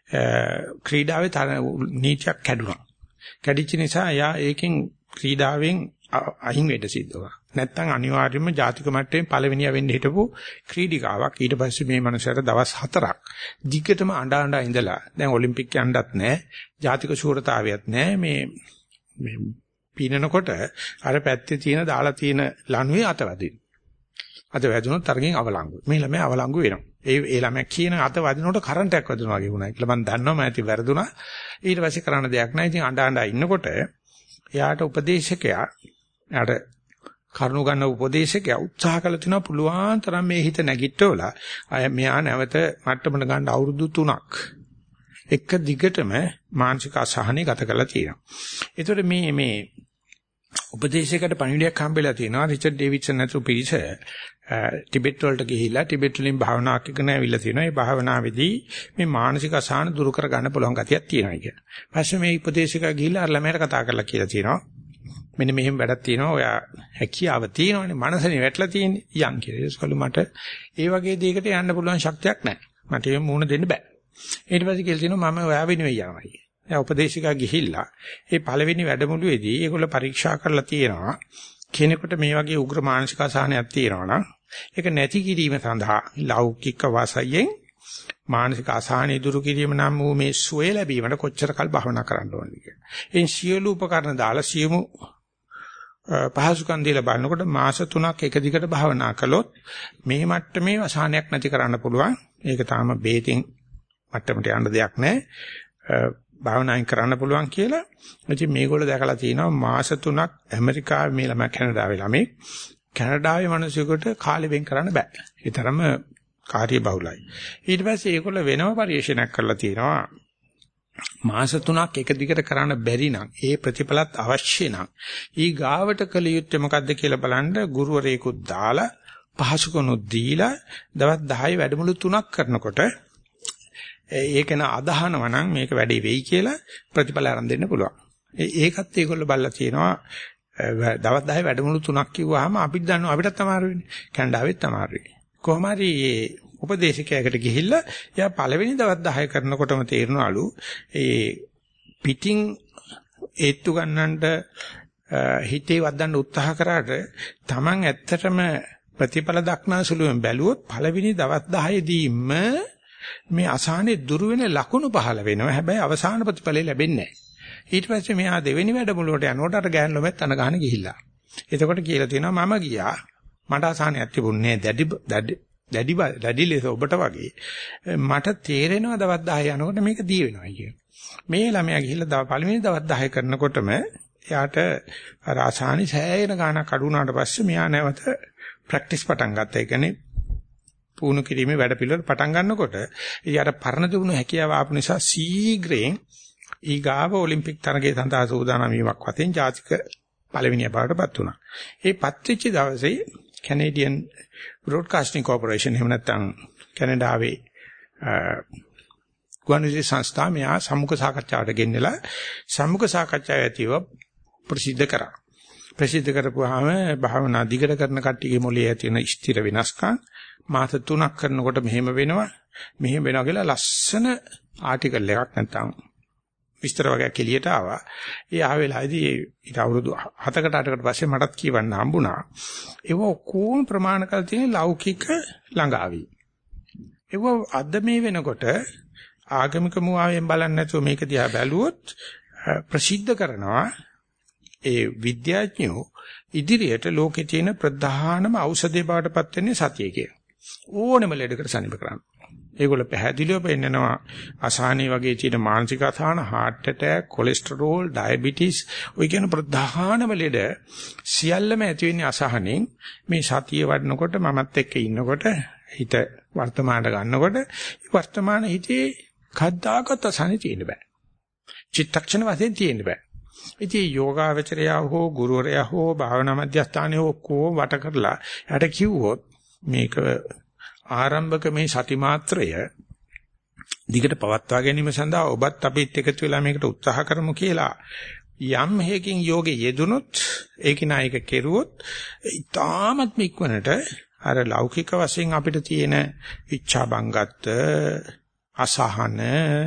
ක්‍රීඩාවේ නීතියක් කැඩුනා. කැඩිච්ච නිසා යා ඒකෙන් ක්‍රීඩාවෙන් අහිං වෙන්න සිද්ධ වුණා. නැත්තම් අනිවාර්යයෙන්ම ජාතික මට්ටමේ පළවෙනියා වෙන්න හිටපු ක්‍රීඩිකාවක් ඊට පස්සේ මේ මනුස්සයාට දවස් හතරක් දිගටම අඬ අඬ ඉඳලා දැන් ඔලිම්පික් යන්නත් නැහැ, ජාතික ශූරතාවයක් නැහැ. මේ මේ පීනනකොට අර පැත්තේ තියෙන දාලා තියෙන ලණුවේ අත වදින. අත වැදුනොත් තරගෙන් අවලංගු. මේ ළමයා අවලංගු වෙනවා. ඒ ඒ ළමයා කියන අත වදිනකොට කරන්ට් එකක් වැදුනා වගේ වුණා. ඒකල මම දන්නවා මම ඇති වැරදුනා. ඊට පස්සේ කරන්න දෙයක් නැහැ. ඉතින් අඬ අඬ ඉන්නකොට එයාට උපදේශකයා එයාට කරුණු ගන්න උපදේශකයා උත්සාහ කළ තිනවා පුළුවන් තරම් මේ හිත නැගිටවලා අය මෙයා නැවත මට්ටමට ගන්න අවුරුදු තුනක් එක දිගටම මානසික අසහනෙ ගත කරලා තියෙනවා. ඒතකොට මේ මේ උපදේශයකට පණිවිඩයක් හම්බෙලා තියෙනවා. රිචඩ් ඩේවිඩ්සන් ඇතුළු පිරිස ටිබෙට් වලට ගිහිල්ලා ටිබෙට් වලින් භාවනාවක් ඉගෙන ඇවිල්ලා තියෙනවා. මේ භාවනාවේදී මේ මානසික අසහන දුරු කර ගන්න පුළුවන් ගතියක් තියෙනවා කියලා. ඊපස්සේ මේ උපදේශකයා ගිහිල්ලා අර ළමයට කතා කරලා කියලා තියෙනවා. මෙන්න මෙහෙම වැඩක් තියෙනවා. ඔයා හැකියාව තියෙනවනේ. මනසනේ වැටලා තියෙන්නේ. යන් කියලා. ඒස්කලු මට ඒ වගේ දෙයකට යන්න පුළුවන් ශක්තියක් නැහැ. මට ඒක මූණ දෙන්න බෑ. ඊට පස්සේ කියලා තියෙනවා මම ඔයා වෙනුවෙන් යනවා කියලා. දැන් උපදේශිකා ගිහිල්ලා ඒ පළවෙනි වැඩමුළුවේදී ඒගොල්ලෝ පරීක්ෂා කරලා තියෙනවා කෙනෙකුට මේ වගේ උග්‍ර මානසික අසහනයක් තියෙනවා නම් ඒක නැති කිරීම සඳහා ලෞකික වාසයෙන් මානසික අසහන ඉදුරු කිරීම නම් වූ මේ සුවය ලැබීමට කොච්චර කල් භවනා කරන්න ඕනද කියලා. එන් සියලු උපකරණ දාලා සියමු පහසුකම් දීලා බලනකොට මාස තුනක් එක දිගට භවනා කළොත් මේ මට්ටමේ අසහනයක් නැති කරන්න පුළුවන්. ඒක තාම බේතින් මට්ටමට යන්න දෙයක් නැහැ. භාවනායෙන් කරන්න පුළුවන් කියලා. ඉතින් මේගොල්ලෝ දැකලා තියෙනවා මාස තුනක් ඇමරිකාවේ මේ ළමයි කැනඩාවේ ළමයි කැනඩාවේ මිනිස්සුන්ට කාලෙ වෙන් කරන්න බෑ. ඒ තරම කාර්ය බහුලයි. ඊට පස්සේ ඒගොල්ලෝ වෙනම පරිශීලනයක් කරලා තියෙනවා. මාස තුනක් එක දිගට කරන්න බැරි නම් ඒ ප්‍රතිඵලත් අවශ්‍ය නම් ඊ ගාවට කළ යුත්තේ මොකද්ද කියලා බලන්න ගුරුවරයෙකුත් දාලා පහසුකනුත් දීලා දවස් දහය වැඩමුළු තුනක් කරනකොට ඒක න අදහනවා නම් මේක වැඩි වෙයි කියලා ප්‍රතිඵල ආරම්භ දෙන්න පුළුවන්. ඒකත් ඒගොල්ලෝ බලලා තියෙනවා දවස් දහය වැඩමුළු තුනක් කිව්වහම අපිට දන්නවා අපිටත් අමාරු වෙන්නේ. කැනඩාවෙත් අමාරු වෙන්නේ. කොහොම හරි උපදේශකයෙකුට ගිහිල්ලා එයා පළවෙනි දවස් දහය කරනකොටම තේරෙනවලු ඒ පිටින් ඒත්තු ගන්නන්ට හිතේ වදන්න උත්සාහ කරාට Taman ඇත්තටම ප්‍රතිඵල දක්නා සුළුෙන් බැලුවොත් පළවෙනි දවස් දහයේදීම මේ අසහනේ දුරු වෙන ලකුණු පහළ වෙනවා. හැබැයි අවසාන ප්‍රතිඵලය ලැබෙන්නේ නැහැ. ඊට පස්සේ මෙහා දෙවෙනි වැඩමුළුවට යනකොට අර ගෑන් ලොමෙත් අන ගහන ගිහිල්ලා. එතකොට කියලා තියෙනවා මම ගියා. මට අසහනයක් තිබුණේ දැඩි දැඩි දැඩි දැඩි ලෙස ඔබට වගේ. මට තේරෙනවා දවස් දහය යනකොට මේක දී වෙනවා කියන. මේ ළමයා ගිහිල්ලා පළවෙනි දවස් දහය කරනකොටම එයාට අර අසහනි සෑයෙන ගානක් අඩු වුණාට පස්සේ මෙයා නැවත ප්‍රැක්ටිස් පටන් ගත්තා. ඒ කියන්නේ පුහුණු කිරීමේ වැඩ පිළිවෙල පටන් ගන්නකොට ඊට පරණ දුණු හැකියාව ආපු නිසා සීග්‍රයෙන් ඊගාව ඔලිම්පික් තරගයේ සඳහා සූදානම් වීමක් වශයෙන් ජාතික පළවෙනිය බවටපත් වුණා. ඒ පත්වෙච්ච දවසේ කැනේඩියන් බ්‍රෝඩ්කාස්ටිං කෝපරේෂන් එහෙම නැත්නම් කැනඩාවේ ගුවන්විදුලි සංස්ථාව මෙහා සම්මුඛ සාකච්ඡාවට ගෙන්නලා සම්මුඛ සාකච්ඡාව ඇතිව ප්‍රසිද්ධ කරා. ප්‍රසිද්ධ කරපුවාම භාවනා දිගට කරන කට්ටියගේ මොළයේ ඇති වෙන ස්ථිර වෙනස්කම් මාස තුනක් කරනකොට මෙහෙම වෙනවා මෙහෙම වෙනවා කියලා ලස්සන ආටිකල් එකක් නැත්නම් විස්තර වගේ එළියට ආවා. ඒ ආවෙලාදී ඊට අවුරුදු හතකට අටකට පස්සේ මටත් කියවන්න හම්බුණා. ඒව කොහොම ප්‍රමාණ කළ තියෙන ලෞකික ළඟාවි. ඒව අද මේ වෙනකොට ආගමික මුවාවෙන් බලන්නේ නැතුව මේක දිහා බැලුවොත් ප්‍රසිද්ධ කරනවා ඒ විද්‍යාඥයෝ ඉදිරියට ලෝකේ තියෙන ප්‍රධානම ඖෂධය බවට පත් වෙන්නේ සතිය කියලා. ඕනෙම ලෙඩකට සනීප කරන්න. ඒගොල්ලෝ පැහැදිලිව පෙන්නනවා අසහනී වගේ තියෙන මානසික අසහන, heart attack, cholesterol, diabetes ඔය කියන ප්‍රධානම ලෙඩ සියල්ලම ඇති වෙන්නේ අසහනෙන්. මේ සතිය වඩනකොට මමත් එක්ක ඉන්නකොට හිත වර්තමානට ගන්නකොට වර්තමාන හිතේ කද්දාකත් අසහනෙ තියෙන්න බෑ. චිත්තක්ෂණ වශයෙන් තියෙන්න බෑ. ඉතින් යෝගාවචරයා හෝ ගුරුවරයා හෝ භාවනා මධ්‍යස්ථානයේ හෝ කෝ වට කරලා යට කිව්වොත් මේක ආරම්භක මේ සති මාත්‍රය දිගට පවත්වා ගැනීම සඳහා ඔබත් අපිත් එකතු වෙලා මේකට උත්සාහ කරමු කියලා යම් හේකින් යෝගේ යෙදුනොත් ඒක නායක කෙරුවොත් ඊටාමත් ඉක්මනට අර ලෞකික වශයෙන් අපිට තියෙන ඉච්ඡා බංගත්ත අසහන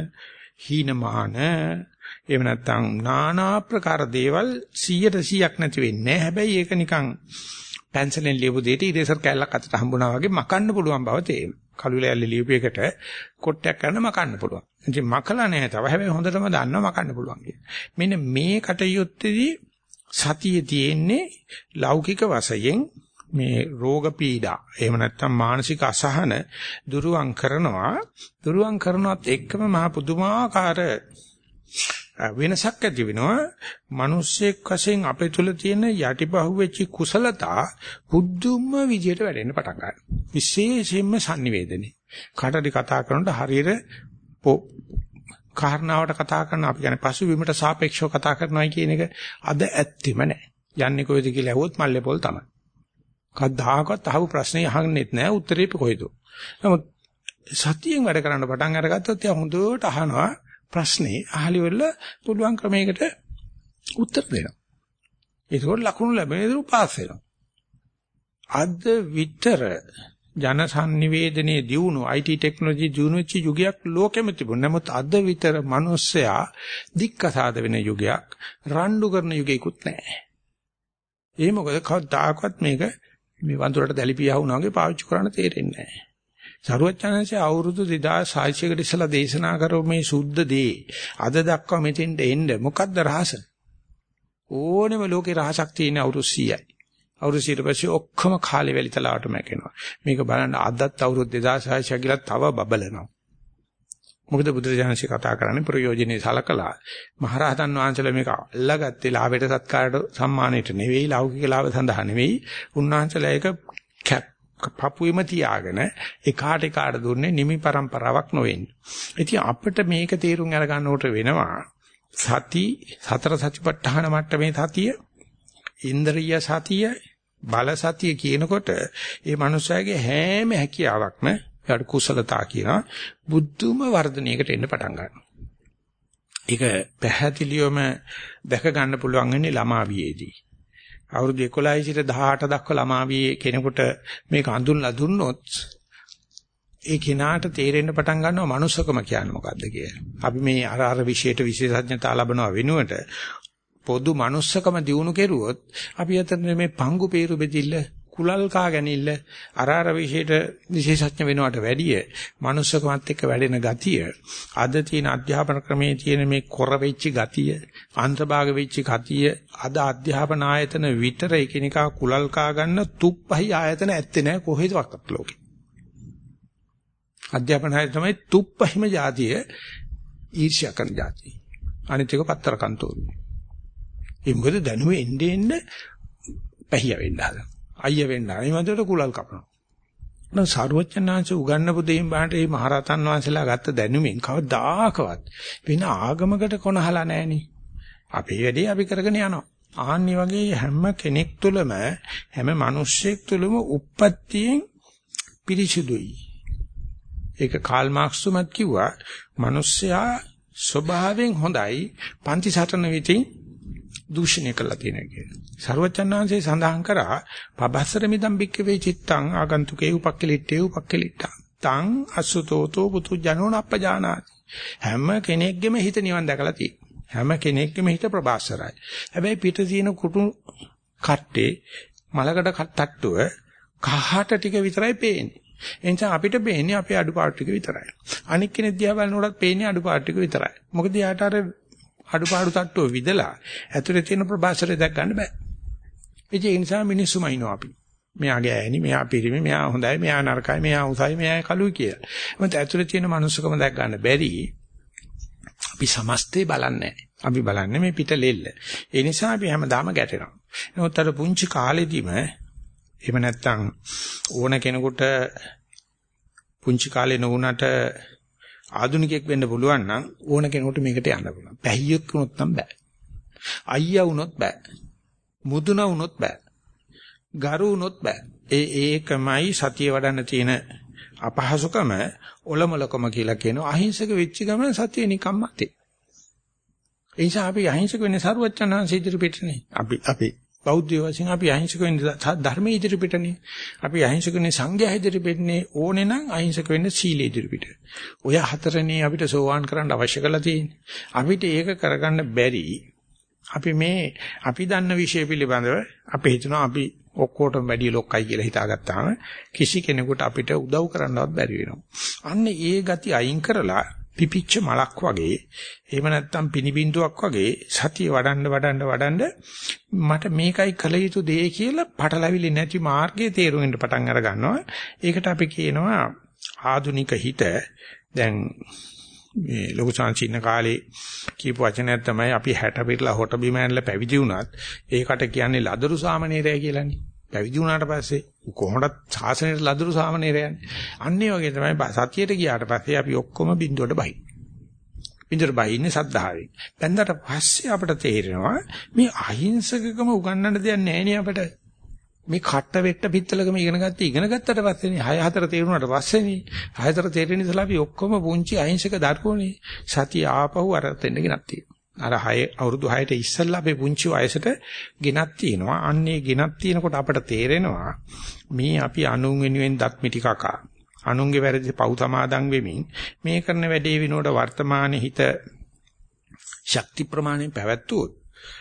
හීනමාන එහෙම නැත්නම් নানা ප්‍රකාර දේවල් සීයට සීයක් නැති වෙන්නේ නැහැ. හැබැයි ඒක නිකන් පැන්සලෙන් ලියපු දෙයට ඉරේසර් කැල්ලක් අතට හම්බුනා වගේ මකන්න පුළුවන් බව තේරෙනවා. කළු ලෑල්ල ලියපු එකට කොට්ටයක් කරන මකන්න පුළුවන්. ඉතින් මකලා නැහැ තව. හැබැයි හොඳටම දන්නවා මකන්න පුළුවන් කියලා. මෙන්න මේ කටයුත්තේදී සතිය තියෙන්නේ ලෞකික වශයෙන් මේ රෝග පීඩා එහෙම නැත්නම් මානසික අසහන දුරුවන් කරනවා. දුරුවන් කරනවත් එක්කම මහ පුදුමාකාර වෙනසක් ඇති වෙනවා. මිනිස්සෙක් වශයෙන් අපේ තුල තියෙන යටිපහුවෙච්ච කුසලතා පුදුම විදියට වැඩෙන්න පටන් ගන්නවා. විශේෂයෙන්ම sannivedane. කාටරි කතා කරනකොට හරියට කාරණාවට කතා කරන අපි කියන්නේ පසුබිමට සාපේක්ෂව කතා කරනවා කියන එක අද ඇත්තෙම නැහැ. යන්නේ කොහෙද කියලා ඇහුවොත් මල්ලේ පොල් තමයි. කවදාකවත් අහපු ප්‍රශ්නේ අහන්නෙත් නැහැ උත්තරේ කොහෙද. නමුත් සතියෙන් වැඩ කරන්න පටන් අරගත්තොත් යා හොඳට අහනවා ප්‍රශ්නේ අහලි වෙල පුළුවන් ක්‍රමයකට උත්තර දෙනවා. ඒකෝට ලකුණු ලැබෙන දේ පාස් වෙනවා. අද විතර ජන sannivedanaye දියුණු I T ටෙක්නොලොජි දියුණු වෙච්ච යුගයක් ලෝකෙම තිබුණා. නමුත් අද විතර මිනිස්සයා දික්කසාද වෙන යුගයක් රණ්ඩු කරන යුගයකුත් නැහැ. ඒ මොකද කවදාකවත් මේක මේ වඳුරට දැලිපියා වුණා වගේ පාවිච්චි කරන්න තේරෙන්නේ නැහැ. සරුවචනන්සේ අවුරුදු දෙදාස් හයසියයකට ඉස්සලා දේශනා කරව මේ සුද්ධ දේ අද දක්වා මෙතෙන්ට එන්න මොකද්ද රහස? ඕනෙම ලෝකේ රහසක් තියෙන අවුරුදු සීයයි. අවුරුදු සීයට පස්සේ ඔක්කොම කාලේ වැලිතලාවට මැකෙනවා. මේක බලන්න අදත් අවුරුදු දෙදාස් හයසිය කියලා තව බබලනවා. මොකද බුදුරජාණන්සේ කතා කරන්නේ ප්‍රයෝජනේ සලකලා මහරහතන් වහන්සේලා මේක අල්ලගත්තේ ලාභයට සත්කාරයට සම්මානයට නෙවෙයි ලෞකික ලාභ සඳහා නෙවෙයි. උන්වහන්සේලා ඒක පපුවෙම තියාගෙන එකාට එකාට දුන්නේ නිමි પરම්පරාවක් නොවෙන්නේ. ඉතින් අපිට මේක තේරුම් අරගන්න උට වෙනවා සති සතර සතිපට්ඨාන මට්ටමේ සතිය ඉන්ද්‍රිය සතිය බල සතිය කියනකොට ඒ මනුස්සයාගේ හැම හැකියාවක්ම යාට කුසලතා කියනවා බුද්ධුම වර්ධනයකට එන්න පටන් ගන්නවා. ඒක පැහැදිලිවම දැක ගන්න පුළුවන් වෙන්නේ ළමා වියේදී. අවුරුදු එකොළහයි සිට දහඅට දක්වා ළමාවියේ කෙනෙකුට මේක අඳුන්ලා දුන්නොත් ඒ කෙනාට තේරෙන්න පටන් ගන්නවා මනුස්සකම කියන්නේ මොකද්ද කියලා. අපි මේ අර අර විශේෂයට විශේෂඥතා ලැබනවා වෙනුවට පොදු මනුස්සකම දිනු කෙරුවොත් අපි අතර මේ පංගු peeru බෙදිල්ල කුලල් කා ගැනීම අර අර විශේෂයට විශේෂඥ වෙනවට වැඩිය මනුස්සකමත් එක්ක වැඩෙන ගතිය අද තියෙන අධ්‍යාපන ක්‍රමයේ තියෙන මේ කොර වෙච්ච ගතිය අන්තභාග වෙච්ච ගතිය අද අධ්‍යාපන ආයතන විතර එකිනෙකා කුලල් කා ගන්න තුප්පහයි ආයතන ඇත්තේ නැහැ කොහෙදවත් ලෝකේ. අධ්‍යාපන ආයතන තමයි තුප්පහිම જાතිය ඊර්ෂ්‍යා කරන જાතිය. අනිත් එක පත්තර කන්තෝරු. ඒ මොකද දැනුමේ එන්නේ එන්නේ පැහිය වෙන්න හදන. අයිය වෙන්න හදන. මේ වන්දට කුලල් කපනවා. නම් සාරවත්චනාංශ උගන්නපු දෙයින් බාහට මේ මහරහතන් වහන්සේලා ගත්ත දැනුමින් කවදාකවත් වෙන ආගමකට කොනහලා නැහෙනි. අපේ වැඩේ අපි කරගෙන යනවා. ආන්නේ වගේ හැම කෙනෙක් තුළම හැම මිනිස්සෙක් තුළම උප්පත්තියෙන් පිරිසුදුයි. ඒක කාල් මාක්ස් තුමත් කිව්වා මිනිස්සයා ස්වභාවයෙන් හොඳයි පන්ති සටන විතින් දූෂණය කළා තියෙනවා කියලා. සර්වචන්නාංශේ සඳහන් කරා පබස්සර මිදම් බික්කවේ චිත්තං ආගන්තුකේ උපක්කලිට්ඨේ උපක්කලිට්ඨං තං අසුතෝතෝ පුතු ජනෝන අපජානාති. හැම කෙනෙක්ගෙම හිත නිවන් දැකලා තියෙනවා. හැම කෙනෙක්ගෙම හිත ප්‍රබාසරයි. හැබැයි පිට තියෙන කුටු කට්ටේ මලකඩ තට්ටුව කහට ටික විතරයි පේන්නේ. එනිසා අපිට පේන්නේ අපේ අඩුපාඩු ටික විතරයි. අනික් කෙනෙක් දිහා බලනකොටත් පේන්නේ අඩුපාඩු ටික විතරයි. මොකද යාට අර අඩුපාඩු තට්ටුව විදලා ඇතුලේ තියෙන ප්‍රබාසරය දැක් ගන්න බෑ. ඒ නිසා මිනිස්සුම ඉනවා අපි. මෙයාගේ ඇහෙනි, මෙයා පිරිමි, මෙයා හොඳයි, මෙයා නරකයි, මෙයා උසයි, මෙයා කළුයි කියලා. මොකද ඇතුලේ තියෙන මනුස්සකම දැක් ගන්න බැරි. අපි සමස්තේ බලන්නේ අපි බලන්නේ මේ පිට ලෙල්ල. ඒ නිසා අපි හැමදාම ගැටෙනවා. නමුත් අර පුංචි කාලෙදිම එහෙම නැත්නම් ඕන කෙනෙකුට පුංචි කාලේ නොවුනට ආධුනිකයෙක් වෙන්න පුළුවන් නම් ඕන කෙනෙකුට මේකට යන්න පුළුවන්. පැහියෙක් වුණොත් නම් බෑ. අයියා වුණොත් බෑ. මුදුන වුණොත් බෑ. ගරු වුණොත් බෑ. ඒ ඒකමයි සතිය වඩන්න තියෙන අපහසුකම ඔලොමලකම කියලා කියනවා. අහිංසක වෙච්ච ගමන් සතිය නිකම්ම ඇති. ඒ නිසා අපි අහිංසක වෙන්නේ සරුවචනාංශ ඉදිරිපිටනේ. අපි අපි බෞද්ධ වශයෙන් අපි අහිංසක වෙන්නේ ධර්මයේ ඉදිරිපිටනේ. අපි අහිංසක වෙන්නේ සංඝයා ඉදිරිපිටනේ. ඕනේ නම් අහිංසක වෙන්නේ සීල ඉදිරිපිට. ඔය හතරනේ අපිට සෝවාන් කරන්න අවශ්‍ය කරලා තියෙන්නේ. අපිට ඒක කරගන්න බැරි. අපි මේ අපි දන්න විෂය පිළිබඳව අපි හිතනවා අපි ඔක්කොටම වැඩි ලොක්කයි කියලා හිතාගත්තාම කිසි කෙනෙකුට අපිට උදව් කරන්නවත් බැරි වෙනවා. අන්න ඒ ගති අයින් කරලා පිපිච්ච මලක් වගේ එහෙම නැත්නම් පිනිබින්දුවක් වගේ සතිය වඩන්න වඩන්න වඩන්න මට මේකයි කළ යුතු දේ කියලා පටලැවිලි නැති මාර්ගයේ තේරුම් ගන්න පටන් අර ගන්නවා. ඒකට අපි කියනවා ආධුනික හිත. දැන් මේ ලොකු සංචින්න කාලේ කියපු වචනයක් තමයි අපි හැට පිටලා හොට බිම ඇනලා පැවිදි වුණත් ඒකට කියන්නේ ලදරු සාමණේරය කියලානේ. පැවිදි වුණාට පස්සේ කොහොමද ශාසනයට ලදරු සාමණේරයන්නේ? අන්න ඒ වගේ තමයි සතියට ගියාට පස්සේ අපි ඔක්කොම බින්දුවට බයි. බින්දුවට බයින්නේ සද්ධාවෙන්. බැලඳට පස්සේ අපිට තේරෙනවා මේ අහිංසකකම උගන්වන්න දෙයක් නැහැ නේ අපිට. මේ කට්ට වෙට්ට පිටතලකම ඉගෙන ගත්ත ඉගෙන ගත්තට පස්සේනේ හය හතර තේරුණාට පස්සේනේ හය හතර තේරෙන ඉතලා අපි ඔක්කොම පුංචි අහිංසක දරුවෝනේ. සතිය ආපහු අර දෙන්න ගෙනත් තියෙනවා. අර හය අවුරුදු හයට ඉස්සෙල්ලා අපේ පුංචි වයසට ගෙනත් තියෙනවා. අන්නේ ගෙනත් තියෙනකොට අපට තේරෙනවා මේ අපි අනුන් වෙනුවෙන් දත් මිටි කකා අනුන්ගේ වැරදි පව් සමාදන් වෙමින් මේ කරන වැඩේ විනෝඩ වර්තමානයේ හිත ශක්ති ප්‍රමාණයෙන් පැවැත්වුවොත්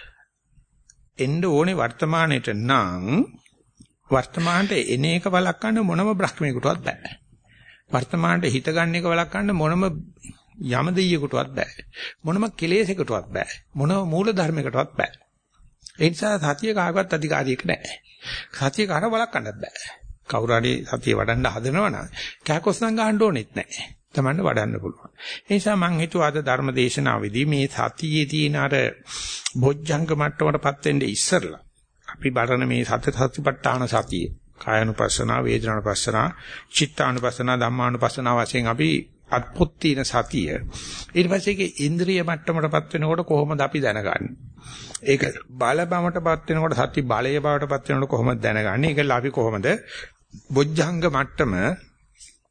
එන්න ඕනේ වර්තමානයේට නම් වර්තමානට එන එක වළක්වන්න මොනම බ්‍රහ්මයකටවත් බෑ. වර්තමානට හිත ගන්න එක වළක්වන්න මොනම යම දෙයියකටවත් බෑ. මොනම කෙලෙසයකටවත් බෑ. මොනම මූල ධර්මයකටවත් බෑ. ඒ නිසා සතිය කාගවත් අධිකාරියක නෑ. සතිය කාට වළක්වන්නත් බෑ. කවුරු හරි සතිය වඩන්න හදනවනම් කෑකොස්සන් ගන්න ඕනෙත් නෑ. තමන්න වඩන්න පුළුවන්. ඒ නිසා මම හිතුවා අද ධර්ම දේශනාවේදී මේ සතියේ තියෙන අර බොජ්ජංග මට්ටමටපත් වෙන්න ඉස්සරලා අපි බලන මේ සත්‍ය සතිපට්ඨාන සතිය කායानुපස්සනා වේදනානුපස්සනා චිත්තානුපස්සනා ධම්මානුපස්සනා වශයෙන් අපි අත්පොත්තින සතිය ඊට පස්සේ ඒකේ ඉන්ද්‍රිය මට්ටමටපත් වෙනකොට කොහොමද අපි දැනගන්නේ? ඒක බල බවටපත් වෙනකොට සති බලය බවටපත් වෙනකොට කොහොමද දැනගන්නේ? ඒකල අපි කොහොමද බොජ්ජංග මට්ටම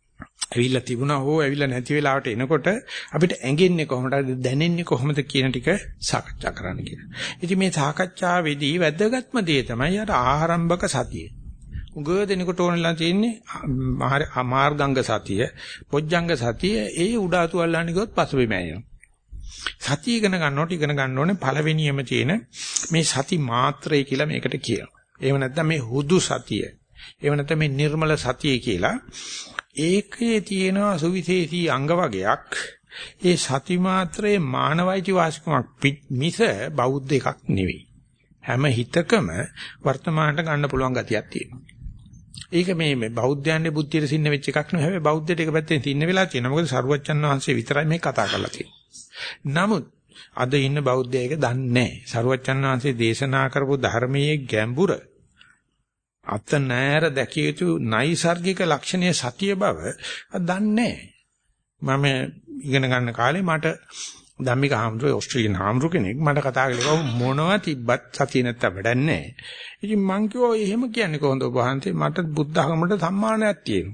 ඇවිල්ලා තිබුණා හෝ ඇවිල්ලා නැති වෙලාවට එනකොට අපිට ඇඟෙන්නේ කොහොමද දැනෙන්නේ කොහොමද කියන ටික සාකච්ඡා කරන්න කියලා. ඉතින් මේ සාකච්ඡාවේදී වැදගත්ම දේ තමයි අර ආරම්භක සතිය. උගව දෙනකොට ඕනලා තියෙන්නේ මාර්ගංග සතිය, පොජ්ජංග සතිය. ඒ උඩාතු අල්ලන්නේ ගියොත් පසුබිම යනවා. සතිය ඉගෙන ගන්නකොට ඉගෙන ගන්න ඕනේ පළවෙනියම තියෙන මේ සති මාත්‍රය කියලා මේකට කියනවා. එහෙම නැත්නම් මේ හුදු සතිය. එහෙම නැත්නම් මේ නිර්මල සතිය කියලා. ඒකේ තියෙන සුවිශේෂී අංග වගයක්. ඒ සති මාත්‍රයේ මානවයිති වාසිකමක් මිස බෞද්ධ එකක් නෙවෙයි. හැම හිතකම වර්තමානට ගන්න පුළුවන් ගතියක් තියෙනවා. ඒක මේ මේ බෞද්ධයන්ගේ බුද්ධියට සින්න වෙච්ච එකක් නෙවෙයි. හැබැයි බෞද්ධයට එක පැත්තෙන් සින්න වෙලා තියෙනවා. මොකද සරුවච්චන් වහන්සේ විතරයි මේ කතා කරලා තියෙන්නේ. නමුත් අද ඉන්න බෞද්ධය ඒක දන්නේ නැහැ. සරුවච්චන් වහන්සේ දේශනා කරපු ධර්මයේ ගැඹුර අත නෑර දැකිය යුතු නයිසර්ගික ලක්ෂණයේ සතිය බව දන්නේ නැහැ. මම ඉගෙන ගන්න කාලේ මට ධම්මික හාමුදුරුවෝ ඕස්ට්‍රේලියානු හාමුදුරු කෙනෙක් මට කතා කළේ මොනවා තිබ්බත් සතිය නැත්තම් වැඩක් නැහැ. ඉතින් මං කිව්වා එහෙම කියන්නේ කොහොමද ඔබ වහන්සේ මට බුද්ධ ධර්මයට සම්මානයක් තියෙනවා.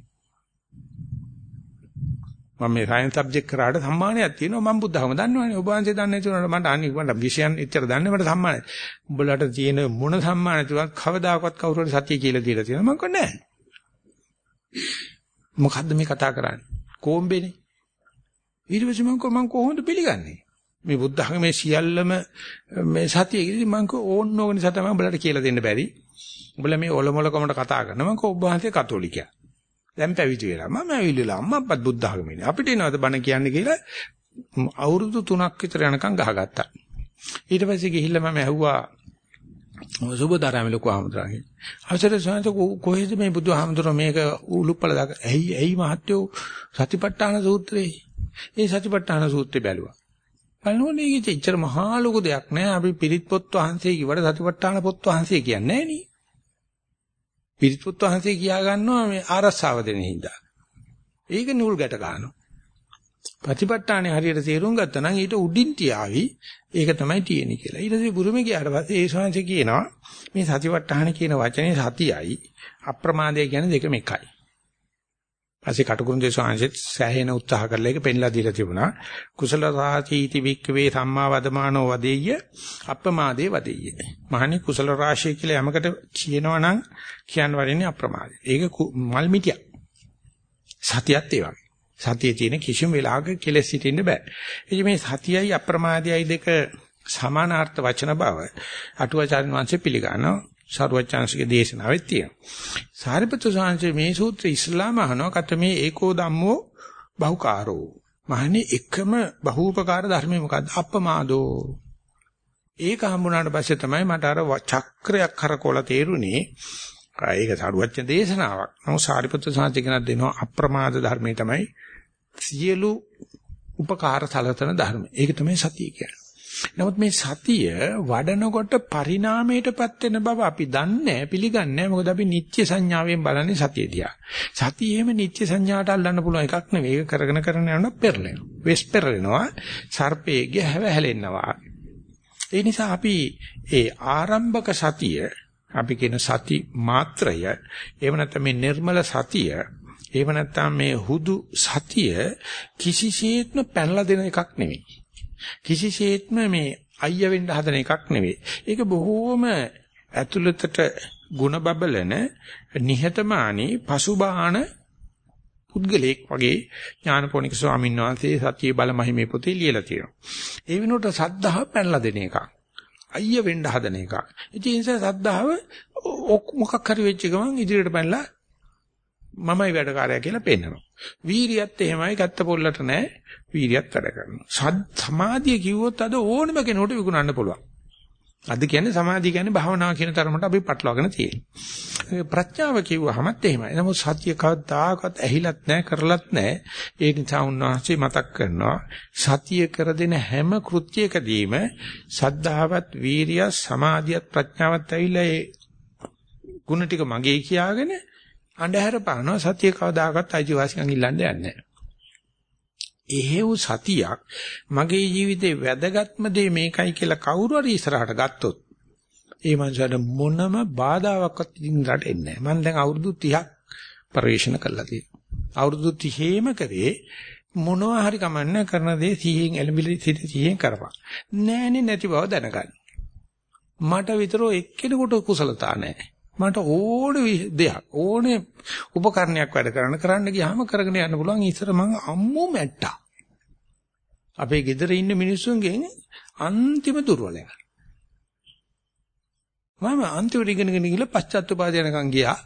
මම මේ සයන්ස් සබ්ජෙක්ට් කරාට සම්මානයක් තියෙනවා මම බුද්ධ ධර්ම දන්නවනේ ඔබ වහන්සේ දන්නේ නැතුනට මට අනික මට විෂයන් එච්චර දන්නේ මට සම්මානයි. උඹලට තියෙන මොන සම්මානද කවදාකවත් කවුරු හරි සතිය කියලා දීලා තියෙනවා මං කිව්වා නෑ. මොකද්ද මේ කතා කරන්නේ? කොම්බේනේ. ඊට පස්සේ මං කොහොම කොහොමද පිළිගන්නේ? මේ බුද්ධ ධර්මයේ සියල්ලම මේ සතිය ඉතින් මං කෝ ඕන්න ඕක නිසා තමයි උඹලට කියලා දෙන්න බැරි. උඹලා මේ ඔලොමලකමට කතා කරනවා මං කෝ ඔබ වහන්සේ කතෝලිකයා. දැන් පැවිදි වෙලා මම ඇවිල්ලා අම්මප්පත් බුද්ධ ධර්මනේ. අපිට එනවද බණ කියන්නේ කියලා අවුරුදු තුනක් විතර යනකම් ගහගත්තා. ඊට පස්සේ ගිහිල්ලා මම ඇහුවා සුබතරාමේ ලොකු ආමතුරුන්ගේ. අවසර සෝන්ත කොහෙද මේ බුදුහාමුදුරුවෝ මේක උලුප්පල දාක ඇයි ඇයි මහත්තයෝ සතිපට්ඨාන සූත්‍රේ ඒ සතිපට්ඨාන සූත්‍රය බැලුවා. බලනකොට මේක ඉච්චර මහා ලොකු දෙයක් නෑ. අපි පිරිත් පොත් වහන්සේ කිව්වට සතිපට්ඨාන පොත් වහන්සේ කියන්නේ නෑ නේ. පිරිත් පොත් වහන්සේ කියා ගන්නවා මේ ආරස්සාව දෙන හින්දා. ඒක නූල් ගැට ගන්නවා. ප්‍රතිපට්ඨානේ හරියට තේරුම් ගත්තා නම් ඊට උඩින් තියාවි ඒක තමයි තියෙන්නේ කියලා. ඊට පස්සේ බුරුමේ ගියාට පස්සේ ඒ ශාංශ කියනවා මේ සතිපට්ඨාන කියන වචනේ සතියයි අප්‍රමාදය කියන දෙකම එකයි. පස්සේ කටුකුරුන්දේ ශාංශෙත් සෑහෙන උත්සාහ කරලා ඒක පෙන්ලා දීලා තිබුණා. කුසල රාශීති වික්කවේ සම්මා වදමානෝ වදෙය්‍ය අප්‍රමාදේ වදෙය්‍ය. මහණි කුසල රාශිය කියලා යමකට කියනවා නම් කියන්න වරින්නේ අප්‍රමාදේ. ඒක මල් මිටියක්. සතියත් ඒ වගේ. සතියේ තියෙන කිසිම වෙලාවක කෙලෙස් හිටින්න බෑ. ඉතින් මේ සතියයි අප්‍රමාදයයි දෙක සමානාර්ථ වචන බව අටුවාචාර්ය වංශේ පිළිගන්නවා. සරුවචාන්සිකේ දේශනාවෙත් තියෙනවා. සාරිපුත්‍ර සාංශේ මේ සූත්‍රය ඉස්ලාම අහනවා කතමේ ඒකෝ ධම්මෝ බහුකාරෝ. මහණේ එකම බහූපකාර ධර්මය මොකද්ද? අප්‍රමාදෝ. ඒක හම්බුනාට පස්සේ තමයි මට අර චක්‍රයක් කරකවලා තේරුනේ. ඒක සරුවචන දේශනාවක්. නමුත් සාරිපුත්‍ර සාංශේ කෙනෙක් දෙනවා අප්‍රමාද ධර්මයේ තමයි සියලු උපකාර සලතන ධර්ම. ඒක තමයි සතිය කියන්නේ. නමුත් මේ සතිය වඩනකොට පරිණාමයටපත් වෙන බව අපි දන්නේ පිළිගන්නේ මොකද අපි නිත්‍ය සංඥාවෙන් බලන්නේ සතිය දිහා. සතිය එහෙම නිත්‍ය සංඥාට අල්ලන්න පුළුවන් එකක් නෙවෙයි. ඒක කරගෙන කරගෙන යනවා පෙරලෙනවා. වෙස් පෙරලෙනවා සර්පයේගේ හැව හැලෙන්නවා. ඒ නිසා අපි ඒ ආරම්භක සතිය අපි කියන සති මාත්‍රය එහෙම නැත්නම් මේ නිර්මල සතිය එහෙම නැත්නම් මේ හුදු සතිය කිසිසේත්ම පැනලා දෙන එකක් නෙවෙයි. කිසිසේත්ම මේ අයිය වෙන්න හදන එකක් නෙවෙයි. ඒක බොහෝම ඇතුළතට ಗುಣ බබලන නිහතමානී පසුබාහන පුද්ගලෙක් වගේ ඥානපෝනික ස්වාමීන් වහන්සේ සත්‍ය බල මහිමේ පොතේ ලියලා තියෙනවා. ඒ වෙනුවට සද්ධාව පැනලා දෙන එකක්. අයිය වෙන්න හදන එකක්. ඉතින් ඒ නිසා සද්ධාව මොකක් හරි වෙච්ච ගමන් ඉදිරියට පැනලා මමයි වැඩකාරයා කියලා පෙන්නනවා. වීරියත් එහෙමයි ගත්ත පොල්ලට නෑ. වීරියත් වැඩ කරනවා. සමාධිය කිව්වොත් අද ඕනම කෙනෙකුට විකුණන්න පුළුවන්. අද කියන්නේ සමාධිය කියන්නේ භාවනාව කියන තරමට අපි පටලවාගෙන තියෙනවා. ප්‍රඥාව කිව්වහමත් එහෙමයි. නමුත් සත්‍ය කවදාකවත් ඇහිලත් නැහැ කරලත් නැහැ. ඒ නිසා උන්වහන්සේ මතක් කරනවා සතිය කර දෙන හැම කෘත්‍යයකදීම සද්ධාවත්, වීරිය, සමාධියත්, ප්‍රඥාවත් ඇවිල්ලා ඒ ගුණ ටික මගේ කියාගෙන අන්ධහැර පානවා. සතිය කවදාකවත් අයිතිවාසිකම් ඉල්ලන්න යන්නේ නැහැ. එහෙව් සතියක් මගේ ජීවිතේ වැදගත්ම දේ මේකයි කියලා කවුරු හරි ඉස්සරහට ගත්තොත් ඒ මනුස්සයාට මොනම බාධාවක්වත් ඉදිරියට එන්නේ නැහැ. මම දැන් අවුරුදු තිහක් පරිශන කළා තියෙනවා. අවුරුදු තිහේම කරේ මොනවා හරි කමන්න කරන දේ සිහියෙන් එළඹිලි සිහියෙන් කරපන්. නෑනේ නැති බව දැනගන්න. මට විතරෝ එක්කෙනෙකුට කුසලතා නැහැ. මට ඕනේ දෙයක් ඕනේ උපකරණයක් වැඩ කරන්න කරන්න ගියාම කරගෙන යන්න පුළුවන්. ඉස්සර මං අම්මු මැට්ටා. අපේ ගෙදර ඉන්න මිනිස්සුන්ගෙන් අන්තිම දුර්වලයා. මම අන්තිමට ඉගෙනගෙන ගිහලා පශ්චාත්තුපාද යනකම් ගියා.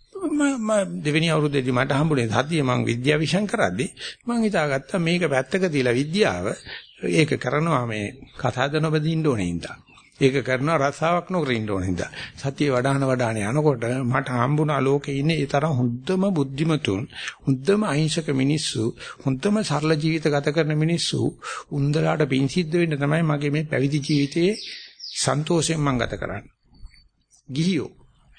මම දෙවෙනි අවුරුද්දේදී මට හම්බුනේ සතිය මං විද්‍යාව විෂයන් කරද්දී මං හිතාගත්තා මේක පැත්තක තියලා විද්‍යාව ඒක කරනවා මේ කතාද නොබදින්න ඕනේ හින්දා. ඒක කරනවා රසාවක් නොකර ඉන්න ඕනේ හින්දා. සතිය වඩාන වඩාන යනකොට මට හම්බුණා ලෝකේ ඉන්නේ ඒ තරම් හොඳම බුද්ධිමතුන්, හොඳම අහිංසක මිනිස්සු, හොඳම සරල ජීවිත ගත කරන මිනිස්සු උන්දලාට පිං සිද්ධ වෙන්න තමයි මගේ මේ පැවිදි ජීවිතයේ සන්තෝෂයෙන් මං ගත කරන්නේ. ගිහියෝ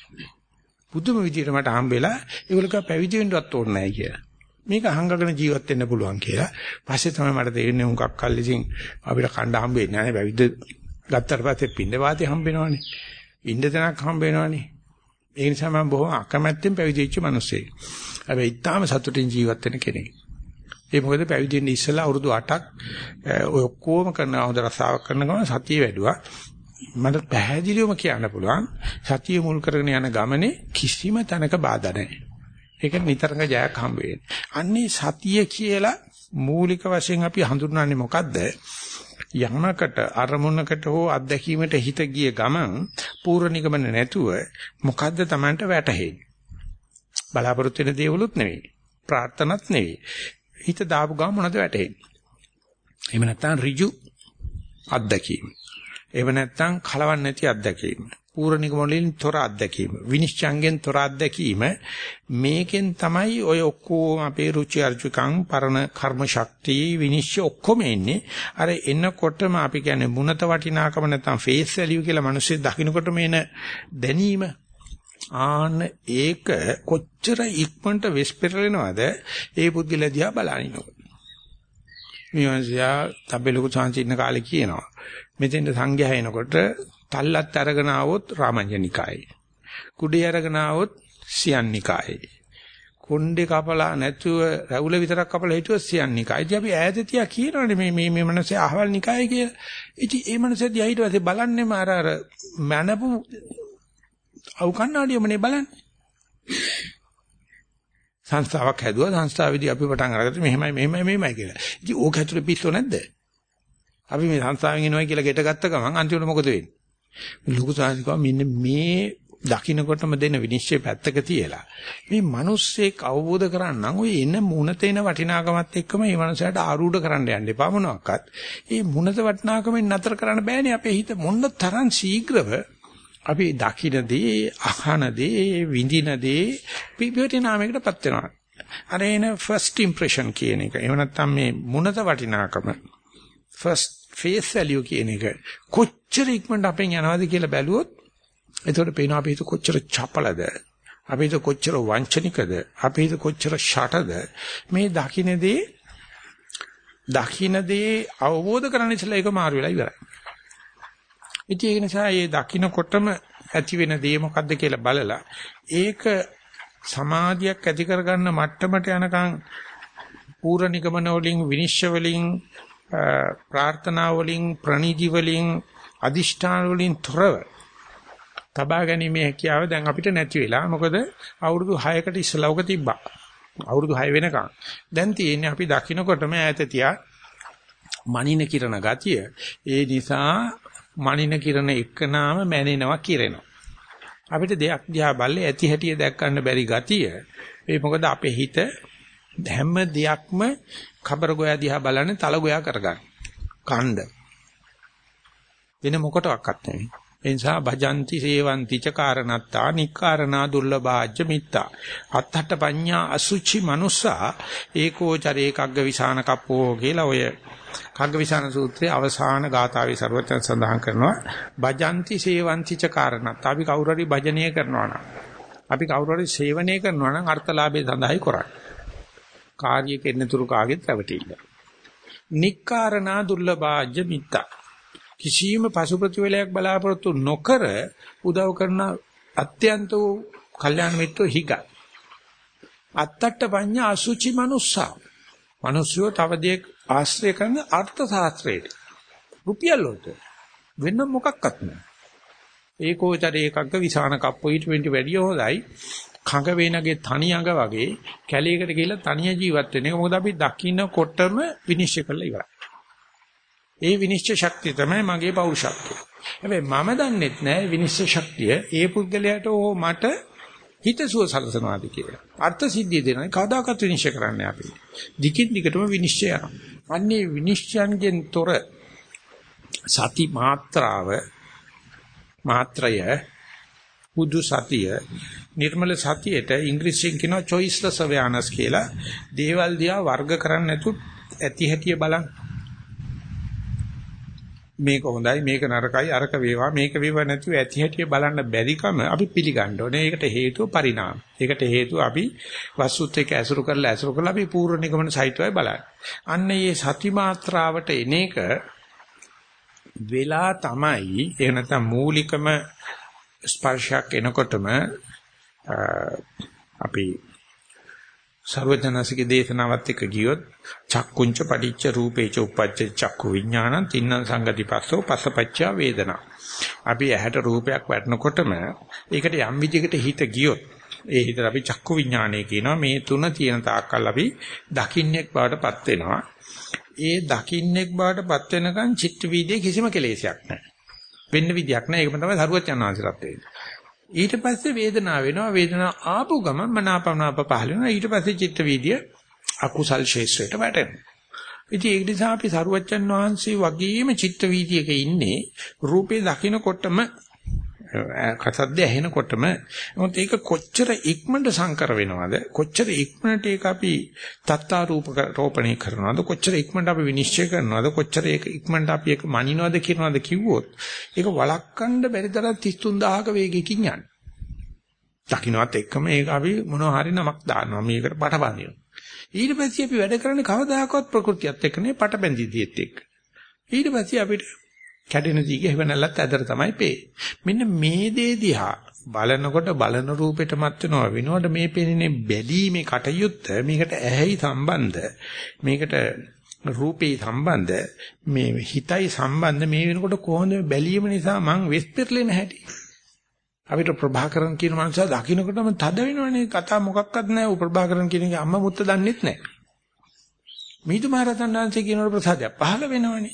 බුදුම විදියට මට හම්බෙලා ඒගොල්ලෝ කිව්වා පැවිදි වෙන්නවත් ඕනේ නැහැ කියලා. මේක අහංගගෙන ජීවත් වෙන්න පුළුවන් කියලා. පස්සේ තමයි මට තේරෙන්නේ උන්කක් කල් ඉතින් අපිට කණ්ඩ හම්බෙන්නේ නැහැ පැවිද්ද ගත්තට පස්සේ පින්න වාතේ හම්බෙනවනේ. ඉන්න තැනක් හම්බෙනවනේ. ඒ නිසා මම බොහොම අකමැත්තෙන් පැවිදි වෙච්ච මිනිස්සෙක්. හැබැයි ඊටාම සතුටින් ජීවත් වෙන කෙනෙක්. ඒ මොකද පැවිදි වෙන්න ඉස්සෙල්ලා අවුරුදු අටක් ඔය ඔක්කොම කරන හොඳ රසාවක් කරන ගමන් සතිය වැඩුවා. මට පැහැදිලිවම කියන්න පුළුවන් සතිය මුල් කරගෙන යන ගමනේ කිසිම තැනක බාධා නැහැ. ඒක නිතරම ජයක් හම්බ වෙන්නේ. අන්නේ සතිය කියලා මූලික වශයෙන් අපි හඳුන්වන්නේ මොකද්ද? යමකට අරමුණකට හෝ අත්දැකීමට හිත ගිය ගමන් පූර්ව නිගමන නැතුව මොකද්ද Tamanට වැටහෙන්නේ? බලාපොරොත්තු වෙන දේවලුත් නෙවෙයි. ප්‍රාර්ථනාත් නෙවෙයි. හිත දාපු ගමන් මොනවද වැටහෙන්නේ? එහෙම නැත්නම් ඍජු අත්දැකීම. එහෙම නැත්නම් කලවන්නේ නැති අත්දැකීම. පූර්ව නිගමනවලින් තොර අත්දැකීම. විනිශ්චයන්ගෙන් තොර අත්දැකීම. මේකෙන් තමයි ඔය ඔක්කොම අපේ රුචි අරුචිකම් පරණ කර්ම ශක්තිය විනිශ්චය ඔක්කොම එන්නේ. අර එනකොටම අපි කියන්නේ මුණත වටිනාකම නැත්නම් ෆේස් වැලියු කියලා මිනිස්සු දකින්නකොටම එන දැනීම. ආන්න ඒක කොච්චර ඉක්මනට වෙස්පෙරලෙනවද ඒ පුද්ගලයා දිහා බලනිනකොට. මියන්සියා තබ්බෙලුකු chance ඉන්න කාලේ කියනවා. මෙතෙන්ට සංඝයා එනකොට තල්ලත් අරගෙන ආවොත් රාමඤ්ඤනිකායි. කුඩේ අරගෙන ආවොත් සියන්නිකායි. කොණ්ඩේ කපලා නැතුව රැවුල විතරක් කපලා හිටියොත් සියන්නිකායි. ඉතින් අපි ඈත තියා කියනවනේ මේ මේ මේ මනසේ අහවල් නිකාය කියලා. ඉතින් ඒ මනසේ දිහා ඊට පස්සේ බලන්නෙම අර අර මනපු අවු කන්නාඩියමනේ බලන්නේ. සංස්ථාවක් හැදුවා සංස්ථාවේදී අපි පටන් අරගත්තා මෙහෙමයි මෙහෙමයි මෙහෙමයි කියලා. ඉතින් ඕක ඇතුලේ පිස්සෝ නැද්ද? අපි මේ සංස්ථාවෙන් එනවා කියලා ගෙට ගත්ත ගමන් අන්තිමට මොකද වෙන්නේ? ලොකු සාහිතිකව මෙන්න මේ දකින්නකොටම දෙන විනිශ්චය පැත්තක තියලා මේ මිනිස්සෙක් අවබෝධ කරගන්න ඔය එන මුණත එන වටිනාකමත් එක්කම මේ මනුස්සයාට ආරූඪ කරන්න යන්න එපා මොනවාක්වත්. මේ මුණත වටිනාකමෙන් නතර කරන්න බෑනේ අපේ හිත මොන්න තරම් ශීඝ්‍රව අපි දකින්නදී අහනදී විඳිනදී පිපිටිනාමයකටපත් වෙනවා. අර එන first impression කියන එක. එහෙම නැත්නම් මේ මුණත වටිනාකම first face value කියන එක කොච්චර ඉක්මනට අපෙන් යනවාද කියලා බැලුවොත් එතකොට පේනවා අපි හිත කොච්චර චපලද අපි හිත කොච්චර වංචනිකද අපි හිත කොච්චර ෂටද මේ දකින්නදී දකින්නදී අවබෝධ කරගන්න ඉස්සෙල්ලා ඒක මාරු වෙලා ඉවරයි. ඉතින් ඒක නිසා මේ දකින්නකොටම ඇති වෙන දේ මොකද්ද කියලා බලලා ඒක සමාධියක් ඇති කරගන්න මට්ටමට යනකම් පූර්ව නිගමන වලින් විනිශ්චය වලින් ප්‍රාර්ථනා වලින් ප්‍රණීති වලින් අදිෂ්ඨාන වලින් තොරව තබා ගැනීමේ හැකියාව දැන් අපිට නැති වෙලා මොකද අවුරුදු හයකට ඉස්සෙල්ලා උක තිබ්බා අවුරුදු හය වෙනකන් දැන් තියෙන්නේ අපි දකින්නකොටම ඈත තියා මනින කිරණ ගතිය ඒ නිසා මනින කිරණ එක්කනාම මැනෙනවා කිරෙනවා අපිට දෙයක් දිහා බල්ලේ ඇති හැටිය දැක් ගන්න බැරි ගතිය ඒ මොකද අපේ හිත හැම දෙයක්ම කබර ගෝයා දිහා බලන්නේ තල ගෝයා කරගන්න. කණ්ඩ. වෙන මොකටවත් නෙවෙයි. ඒ නිසා භජಂತಿ සේවಂತಿ ච කාරණත්තා නික්කාරණා දුර්ලභාජ්‍ය මිත්තා. අත්තට පඤ්ඤා අසුචි මනුස්සා ඒකෝ චරේකග්ග විසාන කප්පෝ කියලා ඔය කග්ග විසාන සූත්‍රයේ අවසාන ගාථාවේ ਸਰවඥ සඳහන් කරනවා භජಂತಿ සේවಂತಿ ච කාරණත්තා. අපි කවුරු හරි භජනීය කරනවා නම් අපි කවුරු හරි සේවනය කරනවා නම් අර්ථලාභය සඳහායි කරන්නේ. කාර්ය කෙරෙන තුරු කාගෙත් රැවටිල්ල. නික්කාරණා දුර්ලභාජ්‍ය මිත්තා. කිසියම් පසුප්‍රතිවලයක් බලාපොරොත්තු නොකර උදව් කරන අත්‍යන්ත වූ කල්යාණ මිත්‍රෝ හිගයි. අත්තට්ට පඤ්ඤා අසුචි මනුස්සා. මිනිස්සුયો තව දෙයක් ආශ්‍රය කරන අර්ථ ශාස්ත්‍රයට. රුපියල් වලට වෙන මොකක්වත් නැහැ. ඒකෝචර ඒකක විසාන කප්පෝ ඊට වෙන්ටි වැඩි හොඳයි. කඟ වේනගේ තනි අඟ වගේ කැලේකට ගිහලා තනිය ජීවත් වෙන එක. මොකද අපි දකින්නකොටම විනිශ්චය කරලා ඉවරයි. ඒ විනිශ්චය ශක්තිය තමයි මගේ පෞරුෂත්වය. හැබැයි මම දන්නෙත් නෑ විනිශ්චය ශක්තිය ඒ පුද්ගලයාට ඕ මට හිතසුව සලසනවාද කියලා. අර්ථ සිද්ධිය දෙනවා. කවදාකවත් විනිශ්චය කරන්නේ අපි. දිගින් දිගටම විනිශ්චය යනවා. අන්නේ විනිශ්චයන්ගෙන් තොර සති මාත්‍රාව මාත්‍රය පුදු සතිය නිර්මල සතියට ඉංග්‍රීසියෙන් කියනවා choiceless awareness කියලා. දේවල් දිහා වර්ග කරන්නේ නැතු ඇති හැටිය බලන්න. මේක හොඳයි මේක නරකයි අරක වේවා මේක වේවා නැතුව ඇති හැටිය බලන්න බැරිකම අපි පිළිගන්න ඕනේ. ඒකට හේතුව පරිණාම. ඒකට හේතුව අපි වස්තුත් එක්ක ඇසුරු කරලා ඇසුරු කරලා අපි පූර්ව නිගමන සහිතවයි බලන්නේ. අන්න මේ සති මාත්‍රාවට එන එක වෙලා තමයි එහෙ නැත්නම් මූලිකම ස්පර්ශයක් එනකොටම අපි සර්වඥාසිකේ දේශනාවත් එක්ක ගියොත් චක්කුංච පටිච්ච රූපේච උප්පච්ච චක්කු විඥානං තින්න සංගතිපස්සෝ පස්සපච්චා වේදනා. අපි ඇහැට රූපයක් වටනකොටම ඒකට යම් විදිහකට හිත ගියොත් ඒ හිතට අපි චක්කු විඥානය කියනවා. මේ තුන තියෙන තාක්කල් අපි දකින්නෙක් බවටපත් වෙනවා. ඒ දකින්නෙක් බවටපත් වෙනකන් චිත්ත වීදියේ කිසිම කෙලෙසයක් නැහැ. වෙන්න විදියක් නැහැ. ඒකම තමයි සරුවචනාංශලත් වෙන්නේ. ඊට පස්සේ වේදනාව වෙනවා. වේදනාව ආපු ගමන් මනාපමනාප පහල වෙනවා. ඊට පස්සේ චිත්ත වීදිය අකුසල් ශේෂ්ත්‍රයට වැටෙනවා. ඉතින් ඒ නිසා අපි සරුවචන් වහන්සේ වගේම චිත්ත වීදියක ඉන්නේ රූපේ දකින්නකොටම කසද්ද ඇහෙනකොටම මොකද ඒක කොච්චර ඉක්මනට සංකර වෙනවද කොච්චර ඉක්මනට ඒක අපි තත්තා රූප රෝපණය කරනවද කොච්චර ඉක්මනට අපි විනිශ්චය කරනවද කොච්චර ඒක ඉක්මනට අපි ඒක මනිනවද කියනවද කිව්වොත් ඒක වළක්වන්න බැරි තරම් තිස් තුන් දහසක වේගයකින් යන්නේ. දකින්නවත් එක්කම ඒක අපි මොනවා හරි නමක් දානවා මේකට පටබඳිනවා. ඊට පස්සේ අපි වැඩ කරන්නේ කවදාකවත් ප්‍රകൃතියත් එක්ක නේ පටබැඳිදියෙත් එක්ක. ඊට පස්සේ අපිට කැඩෙන දීගේ හැවනල්ලත් ඇදලා තමයි පේ. මෙන්න මේ දේ දිහා බලනකොට බලන රූපෙට මත් වෙනවා වෙනකොට මේ පෙනෙන්නේ බැලීමේ කටයුත්ත මේකට ඇහැයි සම්බන්ධ මේකට රූපේ සම්බන්ධ මේ හිතයි සම්බන්ධ මේ වෙනකොට කොහොමද බැලීම නිසා මං වෙස් පෙරලෙන හැටි අපිට ප්‍රභාකරන් කියන මනුස්සයා දකින්නකොටම තද වෙනවනේ කතා මොකක්වත් නැහැ. ප්‍රභාකරන් කියන එක අම්මා මුත්ත දන්නෙත් නැහැ. මිහිඳු මහ රහතන් වහන්සේ කියනකොට ප්‍රසාදයක් පහළ වෙනවනේ.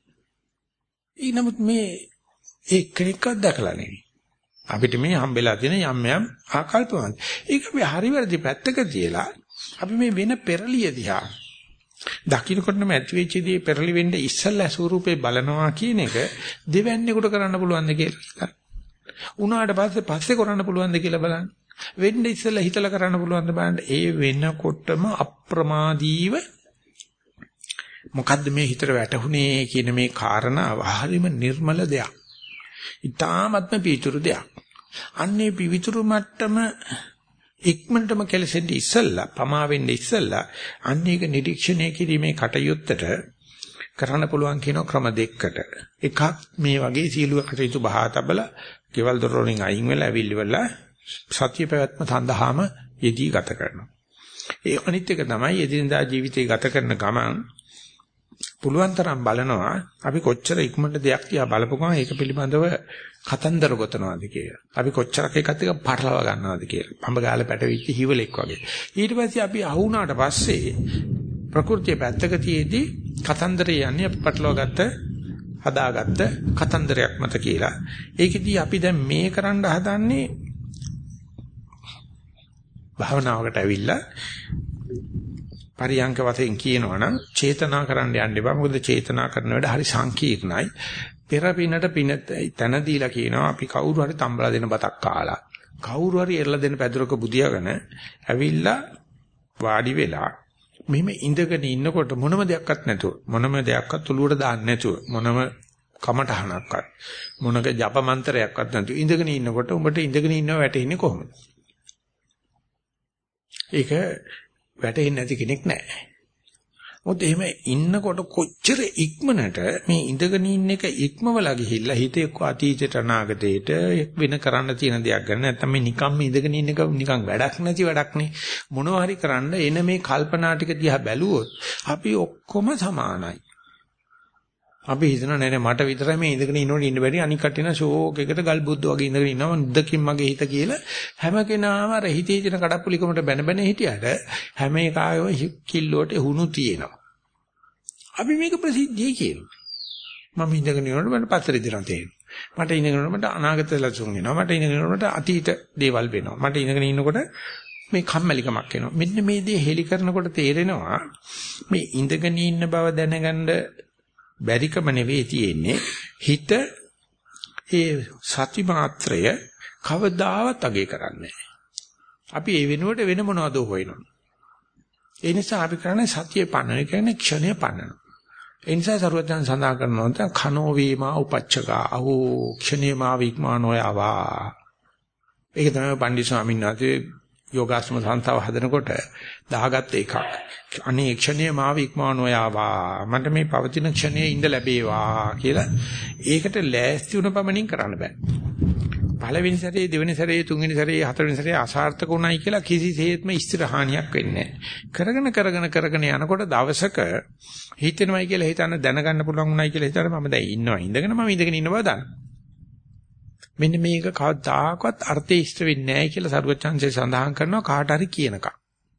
ඒ නමුත් මේ එක්කෙනෙක්වත් දැකලා නෙවෙයි. අපිට මේ හම්බෙලා තියෙන යම් යම් ආකල්පවල. ඒක අපි හරි වැරදි පැත්තක තියලා අපි මේ වෙන පෙරලිය දිහා දකින්නකොටම ඇති වෙච්ච දේ පෙරලි වෙන්න ඉස්සල්ලා ස්වරූපේ බලනවා කියන එක දෙවන්නේකට කරන්න පුළුවන්ද කියලා. උනාට පස්සේ පස්සේ කරන්න පුළුවන්ද කියලා බලන්න. වෙන්න ඉස්සල්ලා හිතලා කරන්න පුළුවන්ද බලන්න. ඒ වෙනකොටම අප්‍රමාදීව මොකද්ද මේ හිතට වැටහුනේ කියන මේ කාරණාව හරිම නිර්මල දෙයක්. ඊ타ත්ම පිවිතුරු දෙයක්. අන්නේ පිවිතුරු මට්ටම ඉක්මනටම කෙලසෙන්න ඉස්සල්ලා පමා වෙන්න ඉස්සල්ලා අන්නේක නිරීක්ෂණය කිරීමේ කටයුත්තට කරන්න පුළුවන් කියන ක්‍රම දෙකකට. එකක් මේ වගේ සීලුව කටයුතු බහා තබලා කෙවල් දොරවලින් අයින් වෙලා ඇවිල්ලි වෙලා සත්‍ය පැවැත්ම සඳහාම යෙදී ගත කරනවා. ඒ අනිත් එක තමයි එදිනදා ජීවිතේ ගත කරන ගමන් පුළුවන් තරම් බලනවා අපි කොච්චර ඉක්මනට දෙයක් තියා බලපුවම ඒක පිළිබඳව කතන්දර ගොතනවාද කියලා. අපි කොච්චරක් එකත් එක පටලවා ගන්නවද කියලා. පඹ ගාලා පැටවිච්ච හිවලෙක් වගේ. ඊට පස්සේ අපි අහුණාට පස්සේ ප්‍රകൃතිය පැත්තක තියේදී කතන්දරේ යන්නේ අපි පටලවා ගත්ත හදාගත්ත කතන්දරයක් මත කියලා. ඒකෙදී අපි දැන් මේ කරන්න හදන්නේ භාවනාවකට ඇවිල්ලා පරියංක වශයෙන් කියනවා නම් චේතනා කරන්න යන්න එපා. මොකද චේතනා කරන වැඩ හරි සංකීර්ණයි. පෙර පිනට පින තන දීලා කියනවා අපි කවුරු හරි තම්බලා දෙන බතක් කාලා කවුරු හරි එරලා දෙන පැදුරක බුදියාගෙන ඇවිල්ලා වාඩි වෙලා මෙහෙම ඉඳගෙන ඉන්නකොට මොනම දෙයක්වත් නැතුව මොනම දෙයක්වත් ඔලුවට දාන්න නැතුව මොනම කමටහනක්වත් මොනක ජප මන්ත්‍රයක්වත් නැතුව ඉඳගෙන ඉන්නකොට උඹට ඉඳගෙන ඉන්නව වැටෙන්නේ කොහොමද? ඒක වැටෙන්නේ නැති කෙනෙක් නැහැ. මොකද එහෙම ඉන්නකොට කොච්චර ඉක්මනට මේ ඉඳගෙන ඉන්න එක ඉක්මවලා ගිහිල්ලා හිත එක්ක අතීතයට අනාගතයට වෙන කරන්න තියෙන දෙයක් ගන්න නැත්නම් මේ නිකම්ම ඉඳගෙන ඉන්න එක නිකන් වැඩක් නැති වැඩක් නේ මොනවා හරි කරන්න එන මේ කල්පනා ටික දිහා බැලුවොත් අපි ඔක්කොම සමානයි. අපි හිතනවා නෑ නෑ මට විතරයි මේ ඉඳගෙන ඉන්නෝනේ ඉන්න බැරි අනික් කටින ෂෝක් එකකට ගල් බුද්ද වගේ ඉඳගෙන ඉන්නවා නිදකින් මගේ හිත කියලා හැම කෙනාම අර හිතේ තියෙන කඩප්පුලිකමට බැන බැන හිටියට හැම එකාගේම කිල්ලෝට හුණු තියෙනවා. අපි මේක ප්‍රසිද්ධිය කියනවා. මම ඉඳගෙන ඉන්නකොට මට පතර දිරන් තේරෙනවා. මට ඉඳගෙන ඉන්නකොට මට අනාගත ලසුන් වෙනවා. මට ඉඳගෙන ඉන්නකොට අතීත දේවල් වෙනවා. මට ඉඳගෙන ඉන්නකොට මේ කම්මැලිකමක් එනවා. මෙන්න මේ දේ හෙලි කරනකොට තේරෙනවා මේ ඉඳගෙන ඉන්න බව දැනගන්න බැරිකම නෙවෙයි තියෙන්නේ. හිත ඒ සති මාත්‍රය කවදාවත් අගේ කරන්නේ නැහැ. අපි ඒ වෙනුවට වෙන මොනවද හොයනවා. ඒ නිසා අපි කරන්නේ සතිය පන්නන කියන්නේ ක්ෂණය පන්නන. ඒ නිසා සරුවචන් සඳහන් කරනවා දැන් කනෝ වේමා උපච්චකා අහෝ ක්ෂණේමා වික්මානෝ යවා. ඒක තමයි පණ්ඩිත ස්වාමීන් වහන්සේ යෝගාශ්‍රම සංස්ථාව හදනකොට දාගත්ත එකක්. අනේ ක්ෂණේ මාව ඉක්මවනවා යාවා. මට මේ පවතින ක්ෂණයේ ඉඳ ලැබේවා කියලා. ඒකට ලෑස්ති වුණ පමණින් කරන්න බෑ. පළවෙනි සැරේ දෙවෙනි සැරේ තුන්වෙනි සැරේ හතරවෙනි සැරේ අසාර්ථක උනායි කියලා කිසිසේත්ම ස්ථිරහානියක් වෙන්නේ නැහැ. කරගෙන කරගෙන කරගෙන යනකොට දවසක හිතෙනවයි කියලා හිතන්න දැනගන්න පුළුවන් උනායි කියලා හිතන මම දැන් ඉන්නවා. ඉඳගෙන මම ඉඳගෙන ඉන්න බව දන්න. මෙන්න මේක කවදාකවත් අර්ථය ඉෂ්ට වෙන්නේ නැහැ කියලා සරුවචාන්සේ සඳහන් කරනවා කාට හරි කියනකම්.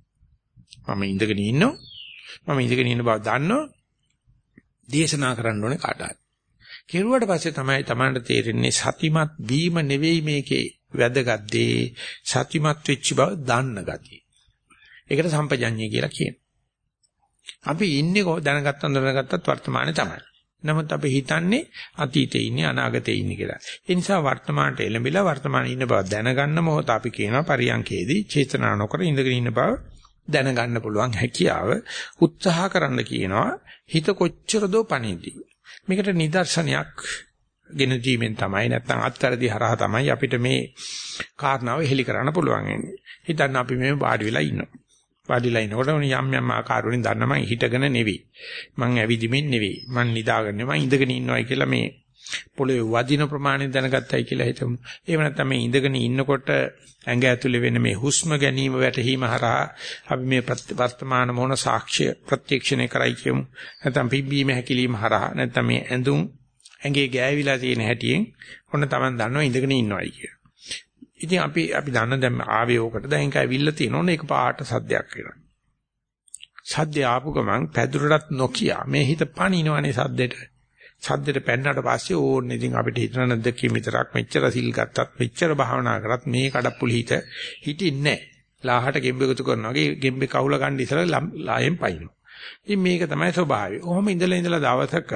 මම ඉඳගෙන ඉන්නවා. මම ඉඳගෙන ඉන්න බව දන්නවා. දේශනා කරන්න ඕනේ කාට හරි. කෙරුවට පස්සේ තමයි Tamanට තේරෙන්නේ සතිමත් වීම නෙවෙයි මේකේ වැදගත් දේ සතිමත් වෙච්ච බව දන්න ගතිය. ඒකට සම්පජඤ්ඤය කියලා කියනවා. අපි ඉන්නේ කො දැනගත්තත් දැනගත්තත් වර්තමානයේ තමයි. නමුත් අපි හිතන්නේ අතීතේ ඉන්නේ අනාගතේ ඉන්නේ කියලා. ඒ නිසා වර්තමානට එළඹිලා වර්තමානයේ ඉන්න බව දැනගන්න මොහොත අපි කියනවා පරියන්කේදී චේතනා නොකර ඉඳගෙන ඉන්න බව දැනගන්න පුළුවන් හැකියාව උත්සාහ කරන්න කියනවා. හිත කොච්චර දෝ පණිදී. මේකට නිදර්ශනයක් ගෙන දීමෙන් තමයි නැත්නම් අත්තරදි හරහා තමයි අපිට මේ කාරණාව හෙලි කරන්න පුළුවන් වෙන්නේ. හිතන්න අපි මේ වාඩි වෙලා ඉන්නවා. වාඩිලා ඉනකොට යම් යම් ආකාරවලින් දන්න මම හිටගෙන නෙවෙයි. මං ඇවිදිමින් නෙවෙයි. මං නිදාගෙන මං ඉඳගෙන ඉන්නවයි කියලා මේ පොළවේ වදින ප්‍රමාණය දැනගත්තයි කියලා හිතමු. එහෙම නැත්නම් මේ ඉඳගෙන ඉන්නකොට ඇඟ ඇතුලේ වෙන මේ හුස්ම ගැනීම වැටහීම හරහා අපි මේ වර්තමාන මොන සාක්ෂ්‍ය ප්‍රත්‍යක්ෂණය කරයි කියමු. නැත්නම් පිම්බීම හැකිලිම හරහා නැත්නම් මේ ඇඳුම් ඇඟේ ගෑවිලා තියෙන හැටියෙන් ඔන්න Taman දන්නවා ඉඳගෙන ඉන්නවයි කියලා. ඉතින් අපි අපි දන්න දැන් ආවේ ඕකට දැන් ඒක ඇවිල්ලා තියෙනෝනේ ඒක පාට සද්දයක් වෙනවා. සද්ද ආපු ගමන් පැදුරටත් නොකිය මේ හිත පණිනවනේ සද්දෙට. සද්දෙට පැන්නට පස්සේ ඕන්නේ ඉතින් අපිට හිතන නැද්ද කී විතරක් මෙච්චර සිල් ගත්තත් මෙච්චර භාවනා කරත් මේ කඩප්පුලි හිත හිටින්නේ නැහැ. ලාහට ගෙම්බෙකුතු කරනවා වගේ ගෙම්බේ කවුල ගන්න ඉස්සලා ලායෙන් පයින්නවා. ඉතින් මේක තමයි ස්වභාවය. ඔහොම ඉඳලා ඉඳලා දවසක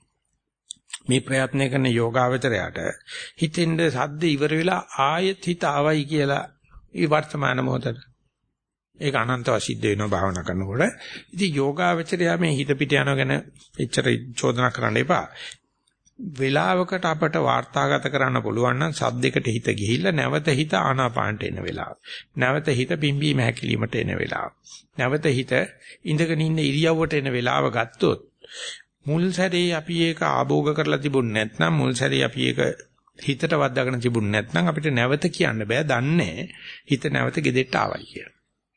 මේ ප්‍රයත්න කරන යෝගාවචරයට හිතෙන්ද සද්ද ඉවර වෙලා ආයෙත් හිත ආවයි කියලා ඒ වර්තමාන මොහොතට ඒක අනන්තව සිද්ධ වෙනවා භාවනා කරනකොට. ඉතින් යෝගාවචරය මේ හිත පිට යනවා ගැන එච්චර චෝදනා කරන්න එපා. වේලාවකට අපට වාර්තාගත කරන්න පුළුවන් නම් සද්දයකට හිත ගිහිල්ලා නැවත හිත ආනාපානට එන වෙලාව. නැවත හිත පිම්බීම හැකිලීමට එන වෙලාව. නැවත හිත ඉඳගෙන ඉන්න ඉරියව්වට එන වෙලාව ගත්තොත් මුල් සැරේ අපි ඒක ආභෝග කරලා තිබුණ නැත්නම් මුල් සැරේ අපි ඒක හිතට වද්දාගෙන තිබුණ නැත්නම් අපිට නැවත කියන්න බෑ දන්නේ හිත නැවත ගෙදෙට්ට ආවයි කියලා.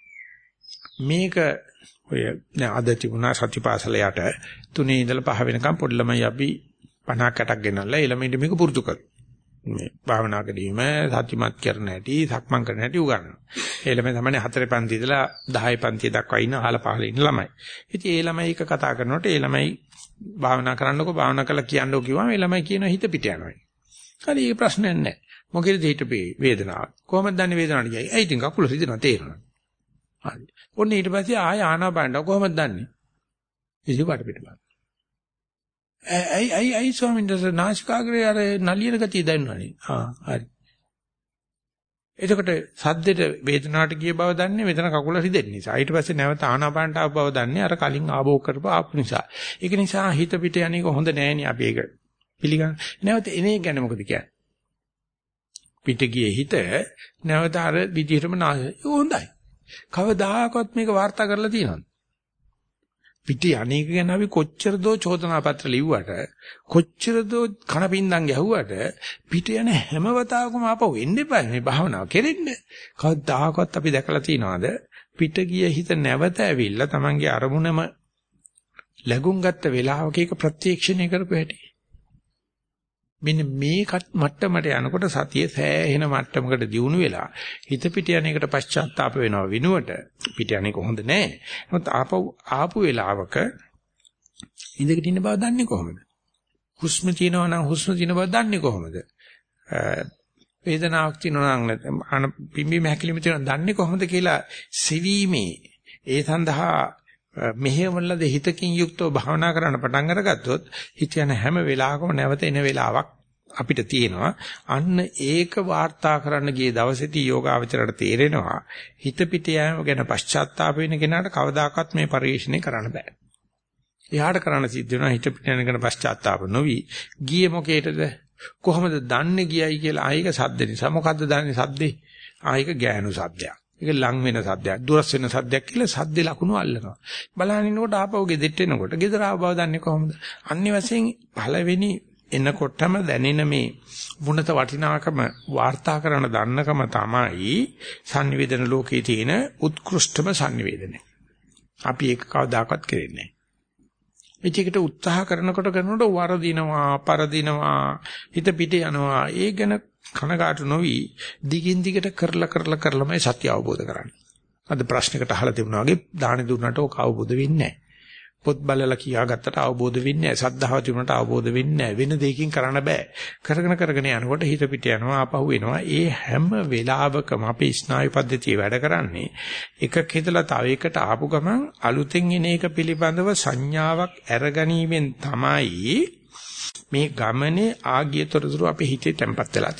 මේක ඔය දැන් අද තිබුණා සත්‍යපාසල යට තුනේ ඉඳලා පහ වෙනකම් පොඩි ළමයි අපි පනහක් අටක් ගෙනල්ලා ඒ ළමයින්ට මේක පුරුදු කරනවා. මේ භාවනා කිරීම සත්‍යමත් කරන හැටි සක්මන් කරන හැටි උගන්වනවා. ඒ ළමයි තමයි හතරේ පන්ති ඉඳලා දහයේ පන්ති දක්වා ඉන්න අහල පහල ඉන්න ළමයි. ඉතින් ඒ ළමයි එක කතා කරනකොට ඒ ළමයි භාවනා කරන්නකෝ භාවනා කළා කියන්නෝ කිව්වම ඒ ළමයි කියන හිත පිට යනවා. හරි ඒ ප්‍රශ්නයක් නැහැ. මොකද හිතේ වේදනාව. කොහොමද දන්නේ වේදනාවට කියයි? ඒ ඉතින් කකුල රිදෙනවා තේරෙනවා. හරි. ඔන්න ඊට පස්සේ ආය ආනාපානට කොහොමද දන්නේ? ඉතින් වට පිට බලන්න. ඇයි ඇයි ඇයි ස්වාමීන් වහන්සේ නාසිකාග්‍රේ අර නලියන ගතිය දැනනවනේ. ආ හරි. එතකොට සද්දෙට වේදනාවට ගිය බව දන්නේ මෙතන කකුල රිදෙන්න නිසා. ඊට පස්සේ නැවත ආනාපානට ආව බව දන්නේ අර කලින් ආභෝග කරපු ආපු නිසා. ඒක නිසා හිත පිට යන එක හොඳ නෑනේ අපි ඒක පිළිගන්න. නැවත එනේ ගැන මොකද කියන්නේ? පිට ගියේ හිත නැවත අර විදිහටම නාසය. ඒක හොඳයි. කවදාකවත් මේක වාර්තා කරලා තියෙනවද? පිට අනේක ගැන අපි කොච්චර දෝ චෝදනා පත්‍ර ලිව්වට කොච්චර දෝ කනපින්දන් ගැහුවට පිට යන හැම වතාවකම ආපහු එන්න එපා මේ භාවනාව කෙරෙන්න. කවදාකවත් අපි දැකලා තියනවාද පිට ගිය හිත නැවත ඇවිල්ලා Tamange අරමුණම ලැබුම් ගත්ත වෙලාවක ඒක ප්‍රත්‍යක්ෂණය කරපු හැටි. මෙන්න මේ මට්ටමට යනකොට සතිය සෑහෙන මට්ටමකට දියුණු වෙලා හිත පිට යන එකට පශ්චාත්තාප වෙනවා විනුවට පිට යන්නේ කොහොමද නැහැ. නමුත් ආපහු ආපු වෙලාවක ඉඳගෙන ඉන්න බව දන්නේ කොහොමද? හුස්ම තියෙනවා නම් හුස්ම තියෙන බව දන්නේ කොහොමද? වේදනාවක් තියෙනවා නම් පිම්බීම හැකිලිම තියෙනවා දන්නේ කොහොමද කියලා සෙවීමේ ඒ සඳහා මෙහෙවලද හිතකින් යුක්තව භාවනා කරන්න පටන් අරගත්තොත් හිත යන හැම වෙලාවකම නැවත එන වෙලාවක් අපිට තියෙනවා. අන්න ඒක වාර්තා කරන්න ගිය දවසේදී යෝගාවචරයට තේරෙනවා හිත පිට යෑම ගැන පශ්චාත්තාප වෙන කෙනාට කවදාකවත් මේ පරිශ්‍රණය කරන්න බෑ. එයාට කරන්න සිද්ධ වෙනවා හිත පිට යන ගැන පශ්චාත්තාප නොවි ගියේ මොකේටද? කොහොමද දන්නේ ගියයි කියලා? ආයික සද්ද නිසා. මොකද්ද දන්නේ සද්දේ? ආයික ගෑනු සද්දයක්. ඒක ලං වෙන සද්දයක්, දුරස් වෙන සද්දයක් කියලා සද්දේ ලකුණු අල්ලනවා. බලන ඉන්නකොට ආපහු ගෙදෙට්ට එනකොට ගෙදර ආව බව දන්නේ කොහොමද? අනිත් වශයෙන් පළවෙනි එනකොටම දැනෙන මේ මුණත වටිනාකම වාර්තා කරන දන්නකම තමයි sannivedana ලෝකයේ තියෙන උත්කෘෂ්ඨම sannivedana. අපි ඒක කවදාකවත් කරන්නේ නැහැ. ඒකට උත්සාහ කරනකොට කරනකොට වරදිනවා, පරදිනවා, හිත පිට යනවා. ඒ ගැන කනගාටු නොවි දිගින් දිගට කරලා කරලා කරලාමයි සත්‍ය අවබෝධ කරන්නේ. අද ප්‍රශ්නයකට අහලා තිබුණා වගේ දාන දුන්නට ඕක අවබෝධ වෙන්නේ නැහැ. පොත් බලලා කියාගත්තට අවබෝධ වෙන්නේ නැහැ. සද්ධාව තිබුණට අවබෝධ වෙන්නේ නැහැ. වෙන දෙයකින් කරන්න බෑ. කරගෙන කරගෙන යනකොට හිත පිට යනවා, ආපහු එනවා. ඒ හැම වෙලාවකම අපේ ස්නායු පද්ධතිය වැඩ කරන්නේ එකක් හිතලා තව එකට ආපු ගමන් අලුතෙන් එන එක පිළිබඳව සංඥාවක් අරගැනීමෙන් තමයි මේ ගමනේ ආගිය තොරතුරු අපේ හිතේ තැම්පත් වෙලා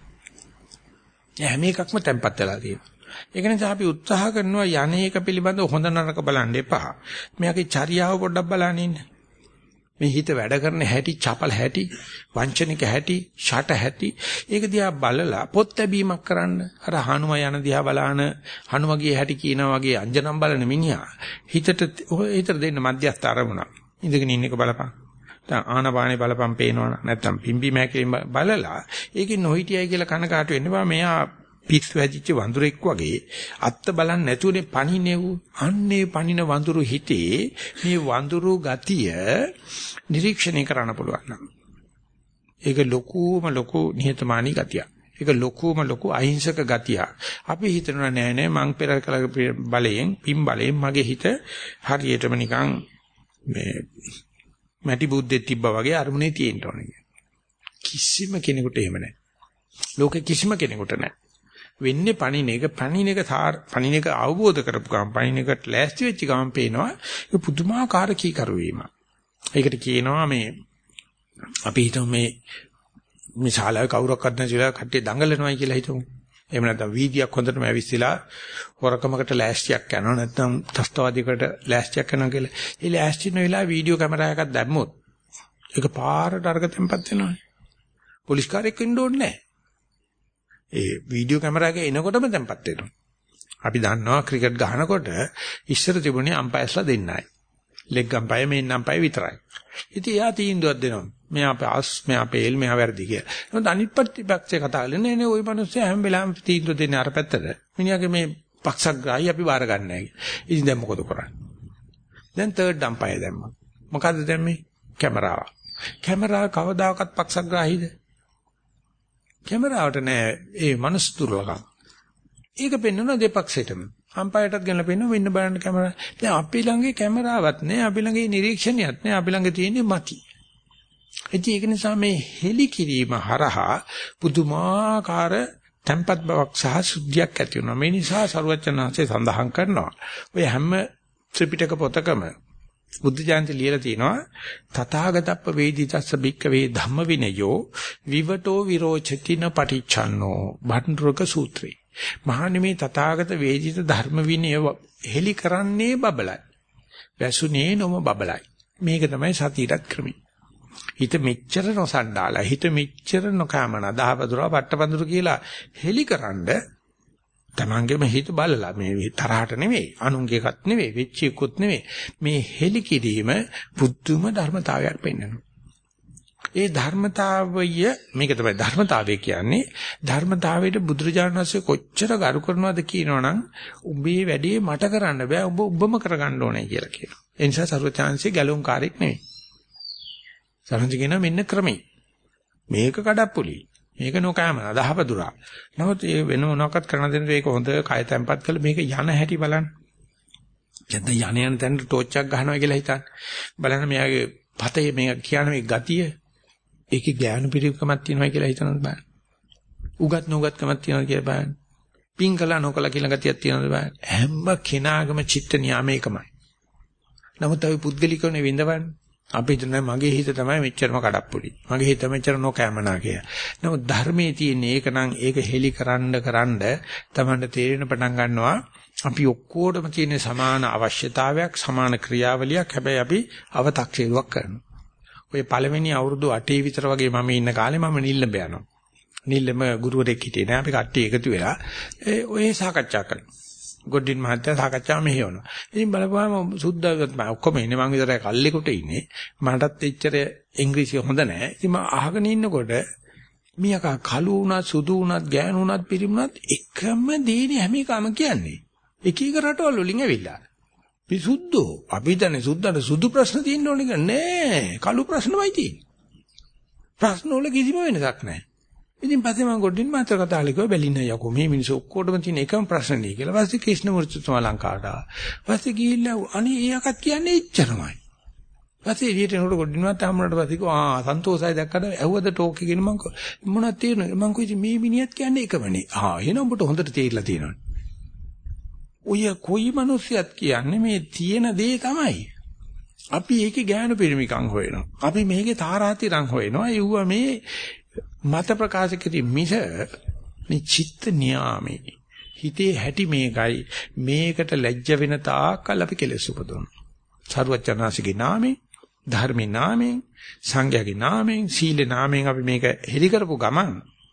තියෙන්නේ. හැම එකක්ම තැම්පත් වෙලා තියෙනවා. ඒක නිසා අපි උත්සාහ කරනවා යන්නේක පිළිබඳව හොඳ නරක බලන්න එපා. මෙයාගේ චර්යාව පොඩ්ඩක් බලන්න ඉන්න. මේ හිත වැඩ කරන හැටි, චපල හැටි, වංචනික හැටි, ෂට හැටි. ඒක දිහා බලලා පොත් ලැබීමක් කරන්න. අර හනුම යන දිහා බලන හනුමගේ හැටි කියනා වගේ අංජනම් බලන මිනිහා හිතට හිතට දෙන්න මධ්‍යස්ථ අරමුණක්. ඉඳගෙන ඉන්න එක බලපන්. දැන් ආනපානේ බලපම් පේනවනම් නැත්තම් පිම්බි මෑකලින් බලලා ඒකේ නොහිටියයි කියලා කනකාට වෙන්න බෑ. මෙයා පිස්සු වැදිච්ච වඳුරෙක් වගේ අත්ත බලන්න නැතුනේ පණිනේ වූ. අන්නේ පණින වඳුරු හිතේ මේ වඳුරු ගතිය නිරීක්ෂණය කරන්න පුළුවන් නම් ඒක ලොකුම ලොකු නිහතමානී ගතියක්. ඒක ලොකුම ලොකු අහිංසක ගතියක්. අපි හිතනවා නෑ නෑ මං පෙර කල බලයෙන් පිම් බලයෙන් මගේ හිත හරියටම නිකන් මේ මැටි බුද්දෙක් තිබ්බා වගේ අරමුණේ තියෙන්න ඕනේ. කිසිම කෙනෙකුට එහෙම නැහැ. ලෝකෙ කිසිම කෙනෙකුට නැහැ. වෙන්නේ පණින එක පණින එක පණින එක අවබෝධ කරපු ගමන් පණින එකට ලෑස්ති වෙච්ච ගමන් පේනවා ඒ පුදුමාකාර කීකරු වීම. ඒකට කියනවා මේ අපි හිතමු මේ මේ ශාලාවේ කවුරක්වත් නැතිලා කට්ටිය දඟලනවායි කියලා හිතමු. එහෙම නැත්නම් වීදියක් හොඳටම ඇවිස්සලා හොරකමකට ලෑස්තියක් කරනවා නැත්නම් ත්‍ස්තවාදයකට ලෑස්තියක් කරනවා කියලා. ඒ ලෑස්ති වෙන වෙලාව වීඩියෝ කැමරා එකක් දැම්මොත් ඒක පාරට අරක තැම්පත් වෙනවා. පොලිස් කාර්යයක් වෙන්න ඕනේ නැහැ. ඒ වීඩියෝ කැමරා එක එනකොටම තැම්පත් වෙනවා. අපි දන්නවා ක්‍රිකට් ගහනකොට ඉස්සර තිබුණේ අම්පයර්ස්ලා දෙන්නයි. ලෙග් අම්පයර් මේන් අම්පයර් විතරයි. ඉතින් එයා තීන්දුවක් දෙනවා. මෙයා පාස් මෙයා පේල් මෙයා වැරදි කියලා. නමුත් අනිත් පැත්තේ කතා කරන්නේ නේ ওই මිනිස්සු හැම වෙලාවෙම තීන්දුව දෙන්නේ අර පැත්තට. මිනිහාගේ මේ පක්ෂග්‍රාහී අපි බාර ගන්න නැහැ. ඉතින් දැන් මොකද කරන්නේ? දැන් තර්ඩ් අම්පයර් දැම්මා. මොකද්ද දැම්මේ? කැමරාව. කැමරාව කවදාකවත් පක්ෂග්‍රාහීද? කැමරාවට නෑ ඒ මනස් දුර්ලභකම්. ඒක පෙන්වන දෙපක්ෂයටම. අම්පයර්ටත් ගෙනලා පෙන්වන වෙන්න බලන්න කැමරා. දැන් අපි ළඟේ කැමරාවක් නෑ, අපි ළඟේ නිරීක්ෂණයක් නෑ, අපි ළඟ තියෙන්නේ මති. ඉතින් ඒක නිසා මේ හෙලි කිරීම හරහා පුදුමාකාර tempat බවක් සහ සුද්ධියක් ඇති වෙනවා. මේ නිසා සරුවචනාංශය සඳහන් කරනවා. ඔය හැම ත්‍රිපිටක පොතකම බුද්ධ ජයන්ති ලියලා තිනවා තථාගතප්ප වේදිතස්ස භික්කවේ ධම්ම විනයෝ විවටෝ විරෝචතින පටිච්චන්නෝ භණ්ඩරක සූත්‍රේ. මහණෙනි තථාගත වේදිත ධර්ම විනය හෙලි කරන්නේ බබලයි. වැසුනේ නොම බබලයි. මේක තමයි සතියට ක්‍රමී. හිත මෙච්චර නොසණ්ඩාලා හිත මෙච්චර නොකමන දහවදුරා වට්ටපඳුරු කියලා හෙලිකරනද තමන්ගේම හිත බලලා මේ තරහට නෙවෙයි, අනුන්ගේකත් නෙවෙයි, වෙච්ච එකකුත් නෙවෙයි. මේ හෙලි කිරීම බුද්ධම ධර්මතාවයක් පෙන්වනවා. ඒ ධර්මතාවය මේක තමයි ධර්මතාවය කියන්නේ. ධර්මතාවයට බුදුරජාණන් වහන්සේ කොච්චර ගරු කරනවද කියනවනම් උඹේ වැඩේ මට කරන්න බෑ, උඹ උඹම කරගන්න ඕනේ කියලා කියනවා. ඒ නිසා සර්වචාන්සේ ගැලුම්කාරයෙක් නෙවෙයි. සරංජ කියන මෙන්න ක්‍රමයි. මේක කඩප්පුලි. මේක නොකෑම අදහපදුරා. නමුත් ඒ වෙන මොනවාක්වත් කරන්න දෙන්න මේක හොඳ කය තැම්පත් කරලා මේක යන හැටි බලන්න. දැන් යන යන තැන ටෝච් එකක් ගහනවා කියලා හිතන්න. බලන්න මෙයාගේ පතේ මේ කියන මේ ගතිය ඒකේ ඥාන පිරිකමක් තියෙනවා කියලා හිතනවද බලන්න. උගත් නොගත්කමක් තියෙනවා කියලා බලන්න. පිංකලා නොකලා කියලා ගතියක් තියෙනවද බලන්න. හැම කෙනාගේම චිත්ත නියාම එකමයි. නමුත් අපි පුද්ගලිකවනේ විඳවන්නේ. අපි හිතන්නේ මගේ හිත තමයි මෙච්චරම කඩප්පුලි. මගේ හිත මෙච්චර නොකෑමනා කියලා. නමුත් ධර්මයේ තියෙන ඒක නම් ඒක හෙලි කරන්න කරන්න තමන්ට තේරෙන පටන් ගන්නවා. අපි ඔක්කොටම තියෙන සමාන අවශ්‍යතාවයක්, සමාන ක්‍රියාවලියක්. හැබැයි අපි අව탁සීරුවක් කරනවා. ඔය පළවෙනි අවුරුදු අටේ විතර වගේ මම ඉන්න කාලේ මම නිල්ලඹ යනවා. නිල්ලඹ ගුරුවරයෙක් හිටියේ නෑ. අපි කට්ටිය එකතු වෙලා ඒ ඔය සාකච්ඡා කරනවා. ගොඩින් මහත්තයා සාකච්ඡාව මෙහෙවනවා. ඉතින් බලපුවාම සුද්ධවත් මම ඔක්කොම ඉන්නේ මං විතරයි කල්ලිකොට ඉන්නේ. මටත් එච්චර ඉංග්‍රීසි හොඳ නෑ. ඉතින් මම අහගෙන ඉන්නකොට මියකා කළු වුණත් සුදු වුණත් ගෑනු වුණත් පිරිමුණත් එකම දේනේ හැම එකම කියන්නේ. එක එක රටවල් වලින් ඇවිල්ලා. අපි සුද්ධෝ. අපි දන්නේ සුද්ධට සුදු ප්‍රශ්න තියෙන්න ඕනේ නෑ. කළු ප්‍රශ්නමයි තියෙන්නේ. ප්‍රශ්න වල කිසිම වෙනසක් නෑ. ඉතින් පස්සේ මම ගොඩින් මාතර කතා කළා බැලින්න යකෝ මේ මිනිස්සු ඔක්කොටම තියෙන එකම ප්‍රශ්න නේ කියලා. පස්සේ ක්‍රිෂ්ණමූර්තිතුමා ලංකාවට ආවා. පස්සේ ගිහිල්ලා අනේ එයාකත් කියන්නේ එච්චරමයි. පස්සේ එළියට එනකොට ගොඩින් මාතර හම්බුනට පස්සේ කිව්වා ආ සන්තෝෂයි දැක්කද ඇහුවද ටෝක් එකේ මම මොනවද තේරෙන්නේ මම කිව්වා මේ මිනිහත් කියන්නේ එකමනේ. ආ එහෙනම් ඔබට හොඳට තේරිලා තියෙනවා. ඔය කොයි මිනිස්සයත් කියන්නේ මේ තියෙන දේ තමයි. අපි ඒකේ ඥාන පරිමිකම් හොයනවා. අපි මේකේ තාරාතිරම් හොයනවා. ඒව මේ මත ප්‍රකාශ කිරීම මිස මේ චිත්ත නියාමේ හිතේ හැටි මේකයි මේකට ලැජ්ජ වෙන තාක්කල් අපි කෙලෙස් උපදවනවා. සරුවචනාසිගේ නාමයෙන්, ධර්මේ නාමයෙන්, සංඝයාගේ නාමයෙන්, සීලේ නාමයෙන් අපි මේක හෙලි කරපු ගමන්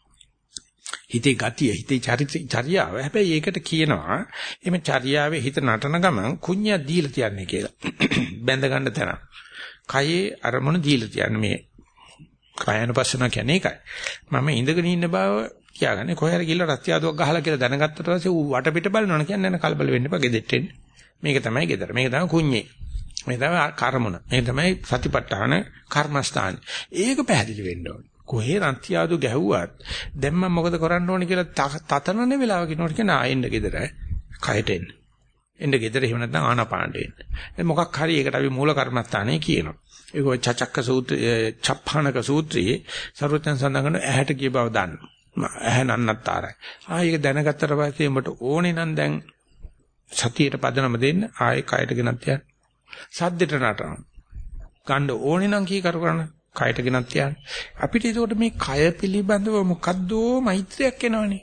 හිතේ ගතිය, හිතේ චර්යාව හැබැයි ඒකට කියනවා එimhe චර්යාවේ හිත නටන ගමන් කුඤ්ඤා දීලා තියන්නේ කියලා. බැඳ ගන්න තැන. කයේ අරමුණ දීලා තියන්නේ මේ කායනුපස්සන කියන්නේ ඒකයි. මම ඉඳගෙන ඉන්න බව කියාගන්නේ කොහේ හරි ගිහලා රත්යාදුවක් ගහලා කියලා දැනගත්තට පස්සේ ඌ වටපිට බලනවනේ කියන්නේ නැහැ කලබල වෙන්න එපා ගෙදෙට්ට එන්න. මේක තමයි ගෙදර. මේක තමයි කුඤ්ඤේ. මේක තමයි කර්මන. මේක තමයි සතිපට්ඨාන කර්මස්ථාන. ඒක පැහැදිලි වෙන්න ඕනේ. කොහේ රත්යාදු ගැහුවත් දැන් මම මොකද කරන්න ඕනේ කියලා තතනනේ වෙලාව කිනෝට කියන ආයෙන්න ගෙදර. කයට එන්න. එන්න ගෙදර එහෙම නැත්නම් ආනාපානට එන්න. දැන් මොකක් හරි ඒකට අපි මූල කර්මස්ථානේ කියනවා. ඒක චචක්ක සූත්‍රය, චප්පාණක සූත්‍රයේ සර්වඥයන් සඳහන් කරන ඇහැට ගිය බව දන්න. ඇහැ නන්නතරයි. ආ ඒක දැනගත්තට පස්සේ උඹට ඕනේ නම් දැන් සතියට පදනම දෙන්න ආයේ කයට ගෙනත් යන්න. සද්දෙට නටන. ගන්න ඕනේ නම් කී කර කරන කයට ගෙනත් යන්න. අපිට ඒකට මේ කය පිළිබඳව මොකද්දෝ මෛත්‍රියක් එනවනේ.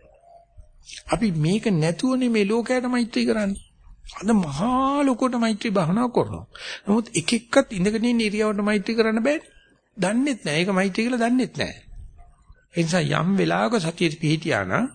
අපි මේක නැතුවනේ මේ ලෝකයට මෛත්‍රී කරන්නේ. අද මහා ලොකෝට මෛත්‍රී භාවනා කරනවා. නමුත් එක එක්කත් ඉඳගෙන ඉන්න ඉරියව්වට මෛත්‍රී කරන්න බෑනේ. දන්නෙත් නෑ. ඒක මෛත්‍රී කියලා දන්නෙත් නෑ. ඒ නිසා යම් වෙලාවක සතිය පිහිටියා නම්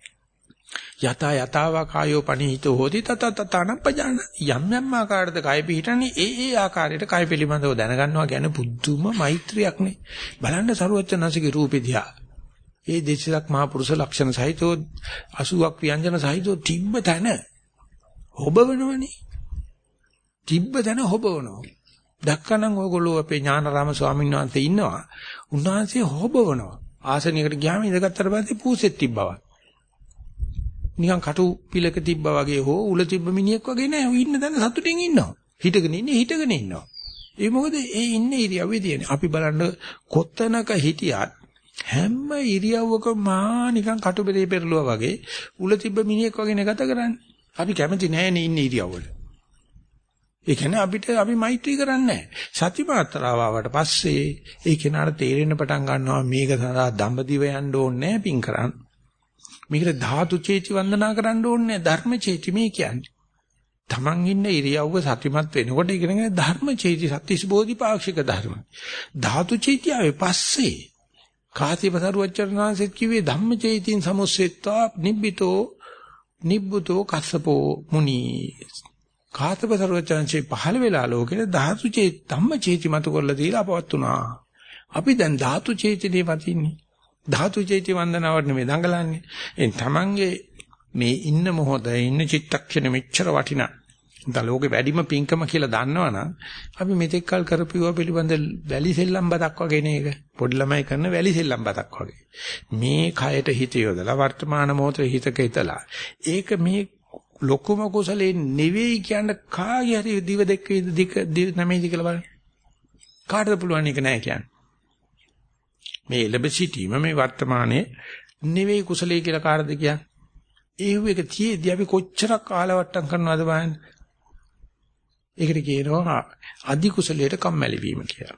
යත යතාවා කායෝ පනිහිතෝ හෝති තත තතන පජාන යම් යම් ආකාරයකට කාය පිහිටන්නේ ඒ ඒ ආකාරයට කාය පිළිබඳව දැනගන්නවා කියන්නේ බුද්ධුම මෛත්‍රියක් නේ. බලන්න සරුවචනසිකේ රූපෙ දිහා. ඒ දෙසිලක් මහා පුරුෂ ලක්ෂණ සහිතව අසූවක් ව්‍යංජන සහිතව තිබ්බ තැන හොබවනවනේ. තිබ්බ තැන හොබවනවා. දැක්කනම් ඔයගොල්ලෝ අපේ ඥානාරාම ස්වාමීන් වහන්සේ ඉන්නවා. උන්වහන්සේ හොබවනවා. ආසනයකට ගියාම ඉඳගත්තට පස්සේ පූසෙත් තිබ්බවා. නිකන් කටු පිලක තිබ්බා වගේ හෝ උල තිබ්බ මිනිහෙක් වගේ නෑ. ඔය ඉන්න තැන සතුටින් ඉන්නවා. හිටගෙන ඉන්නේ හිටගෙන ඉන්නවා. ඒ මොකද ඒ ඉන්නේ ඉරියව්වේ තියෙන්නේ. අපි බලන්න කොත්තනක හිටියත් හැම ඉරියව්වකම මා නිකන් කටු බෙරේ පෙරළුවා වගේ උල තිබ්බ මිනිහෙක් වගේ නේ ගත කරන්නේ. අපි කැමති නෑනේ ඉන්නේ ඉරියව්වල. ඒ කියන්නේ අපිට අපි මෛත්‍රී කරන්නේ නෑ. සති මාත්‍රාව ආවට පස්සේ ඒ කෙනාට තේරෙන්න පටන් ගන්නවා මේක සඳහා දඹදිව යන්න ඕනේ නෑ පින් කරන්න. මේකට ධාතු චේති වන්දනා කරන්න ඕනේ නෑ ධර්ම චේති මේ කියන්නේ. Taman ඉන්න ඉරියව්ව සතිමත් වෙනකොට ඉගෙනගෙන ධර්ම චේති සත්‍තිස් බෝධිපාක්ෂික ධර්ම. ධාතු චේති ආවේ පස්සේ කාතිපසරුවචරණාංශෙත් කිව්වේ ධම්ම චේතින් සමුස්සෙත්වා නිබ්බිතෝ නිබ්බුතෝ කස්සපෝ මුනි කාතප සර්වචන්සේ පහළ වෙලා ලෝකෙට ධාතු චේත ධම්ම චේති මත කරලා දීලා අපවත් උනා. අපි දැන් ධාතු චේතනේ වතින්නේ. ධාතු චේති වන්දනාවට නෙමෙයි දඟලන්නේ. එන් තමන්ගේ මේ ඉන්න මොහොතේ ඉන්න චිත්තක්ෂණ මෙච්චර වටිනා. දැන් ලෝකේ වැඩිම පිංකම කියලා දන්නවනම් අපි මෙතෙක් කල් කරපුවා පිළිබඳ වැලි සෙල්ලම් බතක් වගේ නේක. පොඩි ළමයි කරන වැලි සෙල්ලම් බතක් වගේ. මේ කයට හිත යොදලා වර්තමාන මොහොතේ හිතක හිතලා ඒක මේ ලොකුම කුසලේ නෙවෙයි කියන කාගේ හරි දිව දෙක දික නැමෙයිද කියලා බලන්න. කාටද පුළුවන් එක නෑ කියන්නේ. මේ ලැබ සිටීම මේ වර්තමානයේ නෙවෙයි කුසලයේ කියලා කාටද කියන්නේ. ඒව එක තියේදී අපි කොච්චරක් ආලවට්ටම් කරනවද බලන්න. ඒකට කියනවා අධි කුසලයට කම්මැලි වීම කියලා.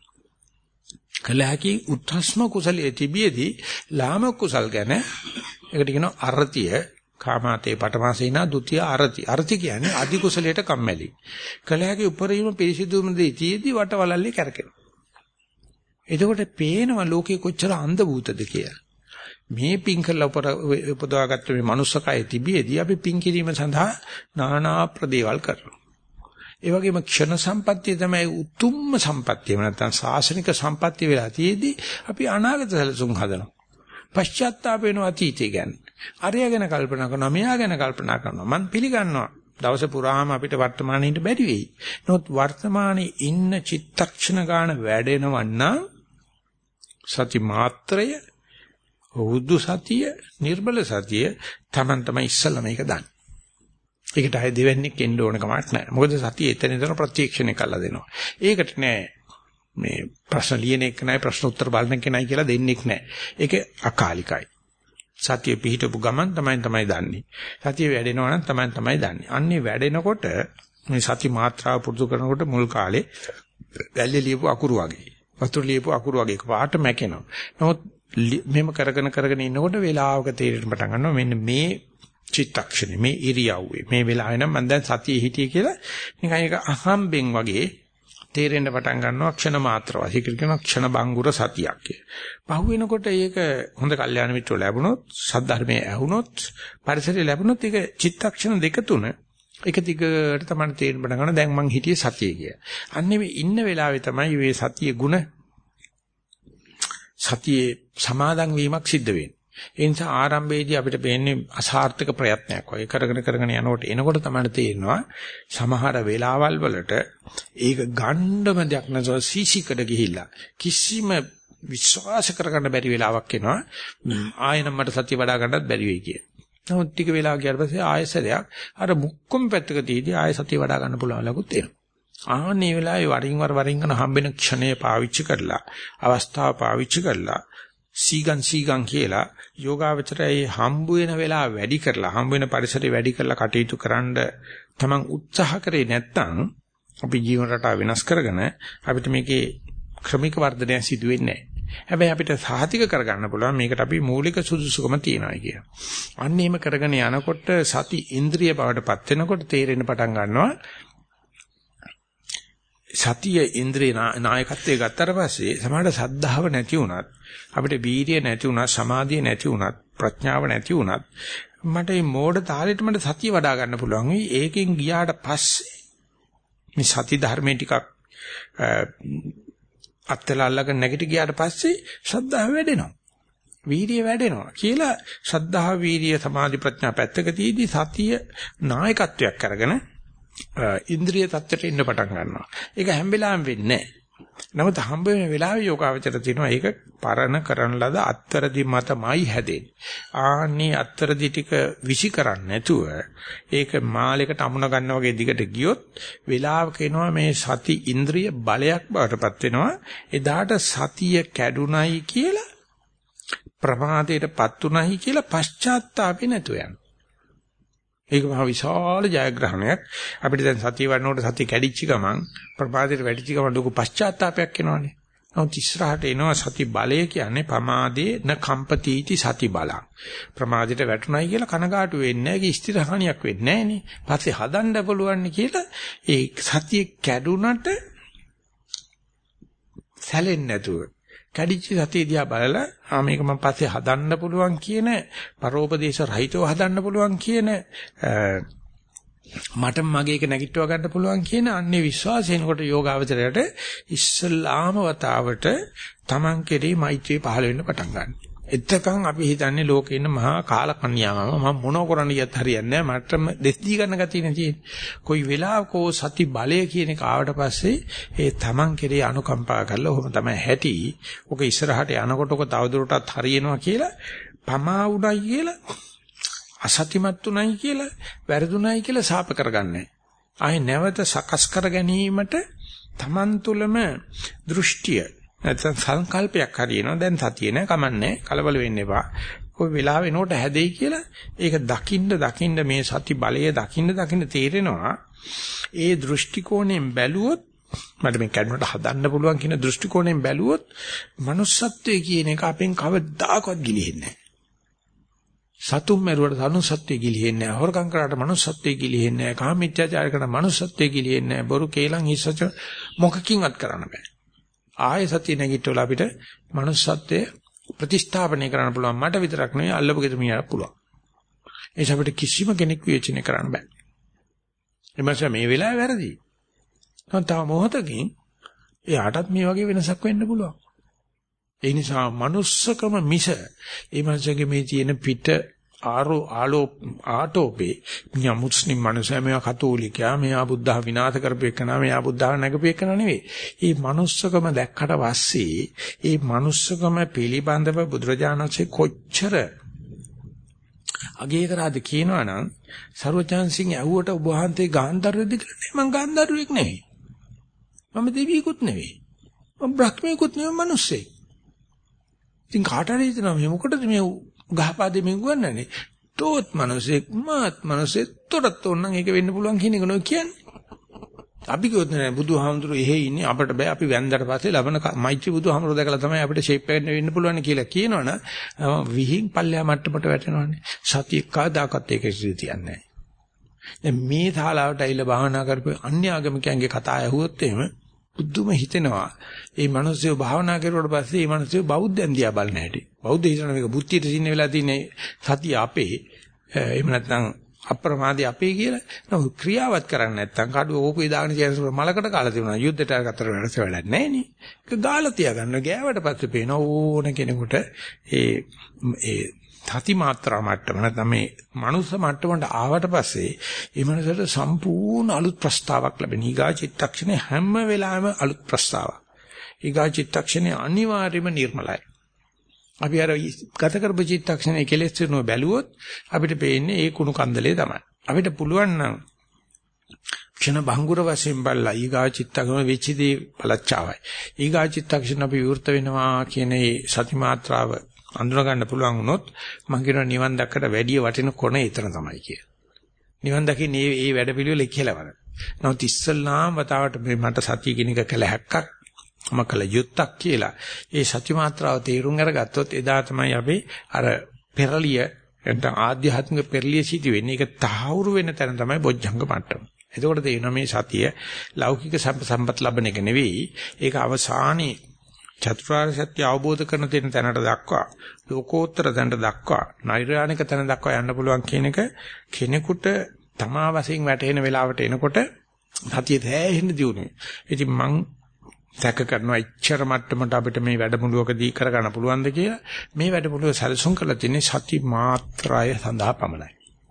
කලහකි උත්ස්ම කුසලයේ තිබියදී ලාම කුසල් ගැන ඒකට කියනවා අරතිය කාමාතේ පටමාසේනා ဒ ුතිය අරති. අරති කියන්නේ අධි කුසලයට කම්මැලි. කලහකි උපරිම පිරිසිදුම දෙතියේදී වටවලල්ලේ කරකිනවා. එතකොට පේනවා ලෝකේ කොච්චර අන්ධ භූතද කියලා. මේ පින් කරලා උපදවාගත්ත මේ මනුස්සකය තිබියදී අපි පින් කිරීම සඳහා নানা ප්‍රදේවල් කරනවා. ඒ වගේම ක්ෂණ සම්පත්තිය තමයි උතුම්ම සම්පත්තිය. නැත්නම් සාසනික සම්පත්තිය වෙලා තියේදී අපි අනාගත සැලසුම් හදනවා. පශ්චාත්තාප වෙනවා අතීතය ගැන. අරයා ගැන කල්පනා කරනවා, මෙයා ගැන කල්පනා කරනවා. මම පිළිගන්නවා. දවස පුරාම අපිට වර්තමානයේ ඉන්න බැරි වෙයි. නමුත් වර්තමානයේ ඉන්න චිත්තක්ෂණ ගාන වැඩෙනවා නම් සති මාත්‍රය, උද්දු සතිය, නිර්බල සතිය Taman තමයි ඉස්සලා මේක දන්නේ. ඒකට ආයේ දෙවන්නේක් එන්න ඕන කමක් නැහැ. මොකද සතිය එතන එතන ප්‍රත්‍යක්ෂණය කළා දෙනවා. ඒකට නෑ මේ ප්‍රශ්න ලියන එක නෑ ප්‍රශ්න උත්තර බලන එක නෑ කියලා දෙන්නෙක් නෑ. ඒක අකාලිකයි. සතිය පිහිටපු ගමන් තමයි තමයි දන්නේ. සතිය වැඩෙනවා නම් තමයි තමයි දන්නේ. අන්නේ වැඩෙනකොට මේ සති මාත්‍රාව පුරුදු කරනකොට මුල් කාලේ වැල්ලේ ලියපු අකුරු වගේ. වතුර ලියපු අකුරු වගේ පාට මැකෙනවා. නමුත් මෙහෙම කරගෙන කරගෙන ඉන්නකොට වේලාවක තේරෙන්න පටන් ගන්නවා මෙන්න මේ චිත්තක්ෂණේ මේ ඉරියව්වේ මේ වෙලාවේ නම් මම දැන් සතියේ හිටියේ කියලා නිකන් ඒක අහම්බෙන් වගේ තේරෙන්න පටන් ගන්නවා ක්ෂණ මාත්‍ර වශයෙන් කියනවා ක්ෂණ බංගුර සතියක් කිය. පහු වෙනකොට ඒක හොඳ කල්යාණ මිත්‍රෝ ලැබුණොත් සද්ධර්මයේ ඇහුනොත් පරිසරය ලැබුණොත් ඒක චිත්තක්ෂණ දෙක තුන එක දිගට තමයි තේරෙන්න පටන් ගන්නවා දැන් මං හිටියේ සතියේ කිය. අන්නේ මේ ඉන්න වෙලාවේ තමයි මේ සතියේ ಗುಣ සතියේ සමාදන් වීමක් සිද්ධ වෙන්නේ. ඒ නිසා ආරම්භයේදී අපිට පේන්නේ අසාර්ථක ප්‍රයත්නයක් වගේ කරගෙන කරගෙන යනකොට එනකොට තමයි තේරෙනවා සමහර වෙලාවල් වලට ඒක ගණ්ඩම දෙයක් නැතුව සීසීකඩ ගිහිල්ලා කිසිම විශ්වාස කරගන්න බැරි වෙලාවක් එනවා ආයෙනම් මට සතිය වඩා ගන්නත් බැරි වෙයි කිය. නමුත් ටික වෙලාවක් ගියාට පස්සේ ආයෙසරයක් අර මුක්කම පැත්තක තියදී ආයෙ සතිය වඩා ගන්න පුළුවන් ලකුත් එනවා. ආන්නේ වෙලාවේ වරින් වර වරින් කරන හම්බෙන ක්ෂණය පාවිච්චි කරලා අවස්ථාව පාවිච්චි කරලා සීගන් සීගන් කියලා යෝගාවචරයේ හම්බ වෙන වෙලාව වැඩි කරලා හම්බ වෙන පරිසරය වැඩි කරලා කටයුතු කරන්න තමන් උත්සාහ කරේ නැත්නම් අපි ජීවන රටාව වෙනස් කරගෙන අපිට මේකේ ක්‍රමික වර්ධනය සිදු වෙන්නේ නැහැ. හැබැයි අපිට සාහිතික කරගන්න පුළුවන් මේකට අපි මූලික සුදුසුකම තියනවා කියන. අන්න එහෙම කරගෙන යනකොට සති ඉන්ද්‍රිය බවටපත් වෙනකොට තේරෙන්න පටන් ගන්නවා සතිය ඉන්ද්‍රිය නායකත්වයේ ගත්තට පස්සේ සමහරට සද්ධාව නැති වුණත් අපිට වීර්යය නැති වුණත් සමාධිය නැති වුණත් ප්‍රඥාව නැති වුණත් මට මේ මෝඩ තාලෙට මට සතිය වඩා ගන්න පුළුවන්. ඒකෙන් ගියාට පස්සේ මේ සති ධර්මයේ ටිකක් අත්දලා අල්ලගෙන නැගිට ගියාට පස්සේ ශ්‍රද්ධාව වැඩෙනවා. වීර්යය වැඩෙනවා කියලා ශ්‍රද්ධාව වීර්යය සමාධි ප්‍රඥා පැත්තක තියදී සතිය නායකත්වයක් කරගෙන ඉන්ද්‍රිය tattට ඉන්න පටන් ගන්නවා. ඒක හැම වෙලාවෙම වෙන්නේ නැහැ. නමුත් හම්බ වෙන වෙලාවේ යෝගාවචර තියෙනවා ඒක පරණ කරන ලද අත්තරදි මතමයි හැදෙන්නේ. ආන්නේ අත්තරදි ටික විසි කරන්නේ නැතුව ඒක මාලයකට අමුණ ගන්නවා වගේ දිගට ගියොත් වෙලාවක එනවා මේ සති ඉන්ද්‍රිය බලයක් බවටපත් වෙනවා. එදාට සතිය කැඩුනයි කියලා ප්‍රමාදයටපත් උනයි කියලා පශ්චාත්තාපේ නැතුව යනවා. ඒක මහ විශාල ජයග්‍රහණයක්. අපිට දැන් සතිය වඩනකොට සතිය කැඩිච්ච ගමන් ප්‍රපාදයට වැටිච්ච ගමන් ලොකු පශ්චාත්තාවයක් එනවනේ. නමුත් ඉස්සරහට එනවා සති බලය කියන්නේ පමාදේ න කම්පතිටි සති බලං. ප්‍රමාදයට වැටුණයි කියලා කනගාටු වෙන්නේ නැහැ. ඒක ස්ථිරහණියක් වෙන්නේ නැහනේ. පස්සේ හදන්න පුළුවන් කියලා ඒ සතිය කැඩුනට සැලෙන්නේ නැතුව කැඩිච්ච සතිය දිහා බලලා ආ මේක මම පස්සේ හදන්න පුළුවන් කියන පරෝපදේශ රහිතව හදන්න පුළුවන් කියන මට මගේ එක නැගිටව ගන්න පුළුවන් කියන අන්නේ විශ්වාසයෙන්කොට යෝගාවචරයට ඉස්සල්ලාම වතාවට Taman කෙරේ මෛත්‍රිය පහළ වෙන්න පටන් ගන්නවා. එතකන් අපි හිතන්නේ ලෝකේ ඉන්න මහා කාලකන්‍යාවම මම මොනව කරන්න ගියත් හරියන්නේ නැහැ මට දෙස් දී ගන්න ගතිය නෙතියි. කොයි වෙලාවකෝ සති බලය කියන එක ආවට පස්සේ ඒ Taman කෙරේ අනුකම්පා කරලා ඔහොම තමයි හැටි. ඔක ඉස්සරහට යනකොට ඔක තවදුරටත් හරියනවා කියලා පමා උණයි කියලා අසතිමත් උණයි කියලා වැරදුණයි කියලා සාප කරගන්නේ. ආයේ නැවත සකස් කර ගැනීමට Taman තුලම දෘෂ්ටිය නැත්නම් සංකල්පයක් හරියනවා. දැන් සතිය නෑ කමන්නේ කලබල වෙන්න එපා. කොයි වෙලාව වෙනකොට හැදෙයි කියලා ඒක දකින්න දකින්න මේ සති බලය දකින්න දකින්න තේරෙනවා. ඒ දෘෂ්ටි කෝණයෙන් බැලුවොත් මට මේ කැඩුනට හදන්න පුළුවන් කියන දෘෂ්ටි කෝණයෙන් බැලුවොත් manussත්වයේ කියන එක අපෙන් කවදාකවත් ගිලිහෙන්නේ නෑ. සතුම් මරුවට සනුසත්වයේ ගිලිහෙන්නේ නැහැ. හොරකම් කරාට manussත්වයේ ගිලිහෙන්නේ නැහැ. කාමීත්‍යාචාර කරාට manussත්වයේ ගිලිහෙන්නේ නැහැ. බොරු කේලම් හිස්සච මොකකින්වත් කරන්න බෑ. ආය සතිය නැගිටවල අපිට manussත්වයේ ප්‍රතිස්ථාපනය කරන්න පුළුවන්. මට විතරක් නෙවෙයි අල්ලපු ගෙදර මියාට පුළුවන්. ඒ අපිට කිසිම කෙනෙක් විචින කරන්න බෑ. එමස මේ වෙලාවේ වැරදි. තව මොහොතකින් එයාටත් මේ වගේ වෙනසක් වෙන්න පුළුවන්. ඒ නිසා manussකම මිස ඒ මනසගේ මේ තියෙන පිට ආරෝ ආලෝ ආටෝපේ මියා මුස්ලිම් මනුස්සයා මෙයා කතෝලිකයා මෙයා බුද්ධහ විනාශ කරපේකනා මෙයා බුද්ධහ නැගපේකනා නෙවෙයි. මේ manussකම දැක්කට පස්සේ මේ manussකම පිළිබඳව බුදුරජාණන්සේ කොච්චර අගය කරාද කියනවනම් සර්වචන්සිංහ ඇහුවට ඔබ වහන්සේ ගාන්ධාරයේද කියලා නේ. මං ගාන්ධාරුවෙක් නෙවෙයි. මම දෙවියෙකුත් නෙවෙයි. මම බ්‍රහ්මයෙකුත් නෙවෙයි මිනිස්සෙක්. ඉතින් කාට හරි හිතනවා මේ මොකටද මේ ගහපාදේ මේ ගුවන්නනේ? තෝත් මිනිසෙක් මාත් මිනිසෙක් තොරත් ඕනනම් ඒක වෙන්න පුළුවන් කියන එක නෝ කියන්නේ. අපි කිව්වොත් නෑ බුදුහාමුදුරුවෝ එහෙ ඉන්නේ අපිට බෑ අපි වැන්දට පස්සේ ලබන මෛත්‍රී බුදුහාමුදුරුවෝ දැකලා තමයි අපිට ෂේප් එකක් වෙන්න පුළුවන් කියලා කියනවනම් විහිං පල්ලෙහා මට්ටමට වැටෙනවනේ. සතිය කාදාකත් ඒක ඉතිරිය තියන්නේ නෑ. දැන් මේ ශාලාවට ඇවිල්ලා භාවනා කරපු අන්‍ය ආගමිකයන්ගේ කතා ඇහුවොත් එහෙම බුදුම හිතෙනවා. මේ මිනිස්සු භාවනා කරුවාට පස්සේ මේ මිනිස්සු බෞද්ධයන් දිහා බලන හැටි. බෞද්ධ හිතන මේක බුද්ධියට සින්න වෙලා තියෙන සතිය අපේ. එහෙම නැත්නම් අප්‍රමාදී අපේ කියලා. නමුත් ක්‍රියාවත් කරන්නේ නැත්නම් කඩුව ඕකුවේ දාගෙන කියන මලකට කාලා තිබුණා. යුද්ධයට අතර වෙනස වැඩක් නැහැ නේ. ඒක ගාලා තියාගන්න ගෑවට පස්සේ පේන ඕන කෙනෙකුට ඒ ඒ තති මාත්‍රා මට්ටම නැත්නම් මේ මනුස්ස මට්ටමට ආවට පස්සේ ඒ මනසට සම්පූර්ණ අලුත් ප්‍රස්තාවක් ලැබෙන. ඊගා චිත්තක්ෂණේ හැම වෙලාවෙම අලුත් ප්‍රස්තාවක්. ඊගා චිත්තක්ෂණේ අනිවාර්යයෙන්ම නිර්මලයි. අපි අර ගත කරපු චිත්තක්ෂණේ කෙලෙස් වෙනව බැලුවොත් අපිට පේන්නේ ඒ කුණු කන්දලේ තමයි. අපිට පුළුවන් නම් ක්ෂණ භංගුර වශයෙන් බලලා ඊගා චිත්තක්ෂණ වෙච්චදී බලච්චාවයි. ඊගා චිත්තක්ෂණ අපි විවෘත වෙනවා කියන ඒ සති මාත්‍රාව අඳුර ගන්න පුළුවන් වුණොත් මම කියනවා නිවන් දැක්කට වැඩිය වටින කොන ඊතර තමයි කියලා. නිවන් දකින්නේ මේ මේ වැඩ පිළිවෙල ඉක්කලවර. නමුත් ඉස්සල්ලාම වතාවට මේ මට සතිය කියන එක කලහක්ක් මකල යුත්තක් කියලා. ඒ සත්‍ය මාත්‍රාව තේරුම් අරගත්තොත් එදා තමයි අපි අර පෙරලිය නැත්නම් ආධ්‍යාත්මික පෙරලිය සිටි වෙන්නේ. ඒක තහවුරු වෙන තැන තමයි බොජ්ජංග මට්ටම. එතකොට තේරෙනවා මේ සතිය ලෞකික සම්පත් ලැබෙන එක නෙවෙයි. ඒක අවසානයේ චතුරාර්ය සත්‍ය අවබෝධ කරන තැන තැනට දක්වා ලෝකෝත්තර තැනට දක්වා නෛර්යානික තැන දක්වා යන්න පුළුවන් කියන එක කෙනෙකුට තමා වශයෙන් වැටෙන වෙලාවට එනකොට සතිය තැහෙන්න දියුනේ. ඉතින් මං සැක කරනවා ඉච්ඡර මට්ටමට අපිට මේ වැඩමුළුවකදී කරගන්න පුළුවන්ද කියලා. මේ වැඩමුළුව සැලසුම් කරලා තියෙන්නේ සති මාත්‍රාය සඳහා පමණයි.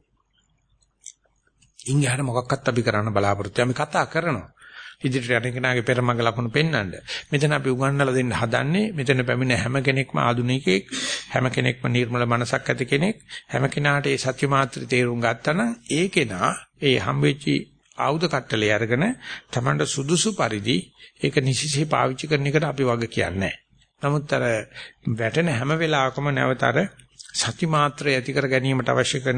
ඉංගහන මොකක්වත් අපි කරන්න බලාපොරොත්තු අපි කතා කරනවා. ඉදිරියට යන කෙනාගේ පෙරමඟ ලකුණු පෙන්වන්න. මෙතන අපි උගන්වලා දෙන්න හදන්නේ මෙතන පැමිණ හැම කෙනෙක්ම ආධුනිකයෙක්, හැම කෙනෙක්ම නිර්මල මනසක් ඇති කෙනෙක්, හැම කෙනාට ඒ සත්‍ය මාත්‍රි තේරුම් ගත්තා නම් ඒ කෙනා ඒ හම්බෙච්චි ආයුධ කට්ටලේ අරගෙන Tamanට සුදුසු පරිදි ඒක නිසිසේ පාවිච්චි කරන එකට අපි වග කියන්නේ නැහැ. නමුත් අර වැටෙන හැම වෙලාවකම නැවත අර සති මාත්‍රය ඇති කර ගැනීමට අවශ්‍ය කරන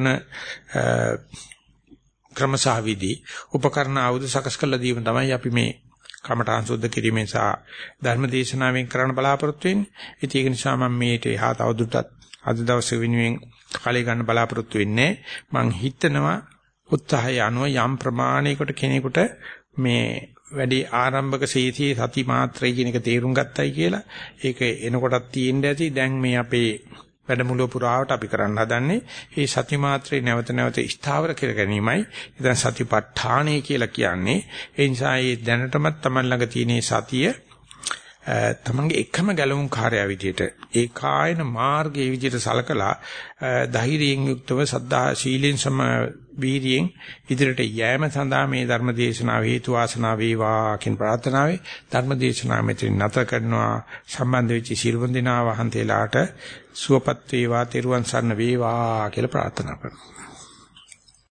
ක්‍රමසහවිදි උපකරණ ආයුධ සකස් කරලා දීම තමයි අපි මේ කමඨාන් සුද්ධ කිරීමෙන් සහ ධර්ම දේශනාවෙන් කරන්න බලාපොරොත්තු වෙන්නේ. ඉතින් ඒක නිසා මම මේට එහා තවදුරටත් අද දවසේ වෙනුවෙන් කාලය ගන්න බලාපොරොත්තු වෙන්නේ. මම හිතනවා උත්සාහය අනුව යම් ප්‍රමාණයකට කෙනෙකුට මේ වැඩි ආරම්භක සීතියේ සති මාත්‍රය කියන එක තේරුම් ගත්තයි කියලා ඒක එනකොටත් තියෙන්න ඇති. දැන් මේ අපේ වැඩමුළුව පුරාවට අපි කරන්න හදන්නේ මේ සති මාත්‍රේ නැවත නැවත ස්ථාවර කර ගැනීමයි. ඉතින් සතිපට්ඨානය කියලා කියන්නේ ඒ නිසා මේ දැනටමත් Taman ළඟ තියෙන සතිය තමන්ගේ එකම ගැලවුම් කාර්යය විදිහට ඒකායන මාර්ගයේ විදිහට සලකලා ධෛර්යයෙන් යුක්තව සද්ධා ශීලෙන් සම වීර්යයෙන් ඉදිරියට යෑම සඳහා මේ ධර්ම දේශනාව හේතු වාසනා වේවා කියන ප්‍රාර්ථනාවයි ධර්ම දේශනාව මෙතන නැත කරනවා. සම්බන්ධ වෙච්ච සියලුම දෙනා වහන්සේලාට සුවපත් වේවා තෙරුවන් සරණ වේවා කියලා ප්‍රාර්ථනා කරනවා.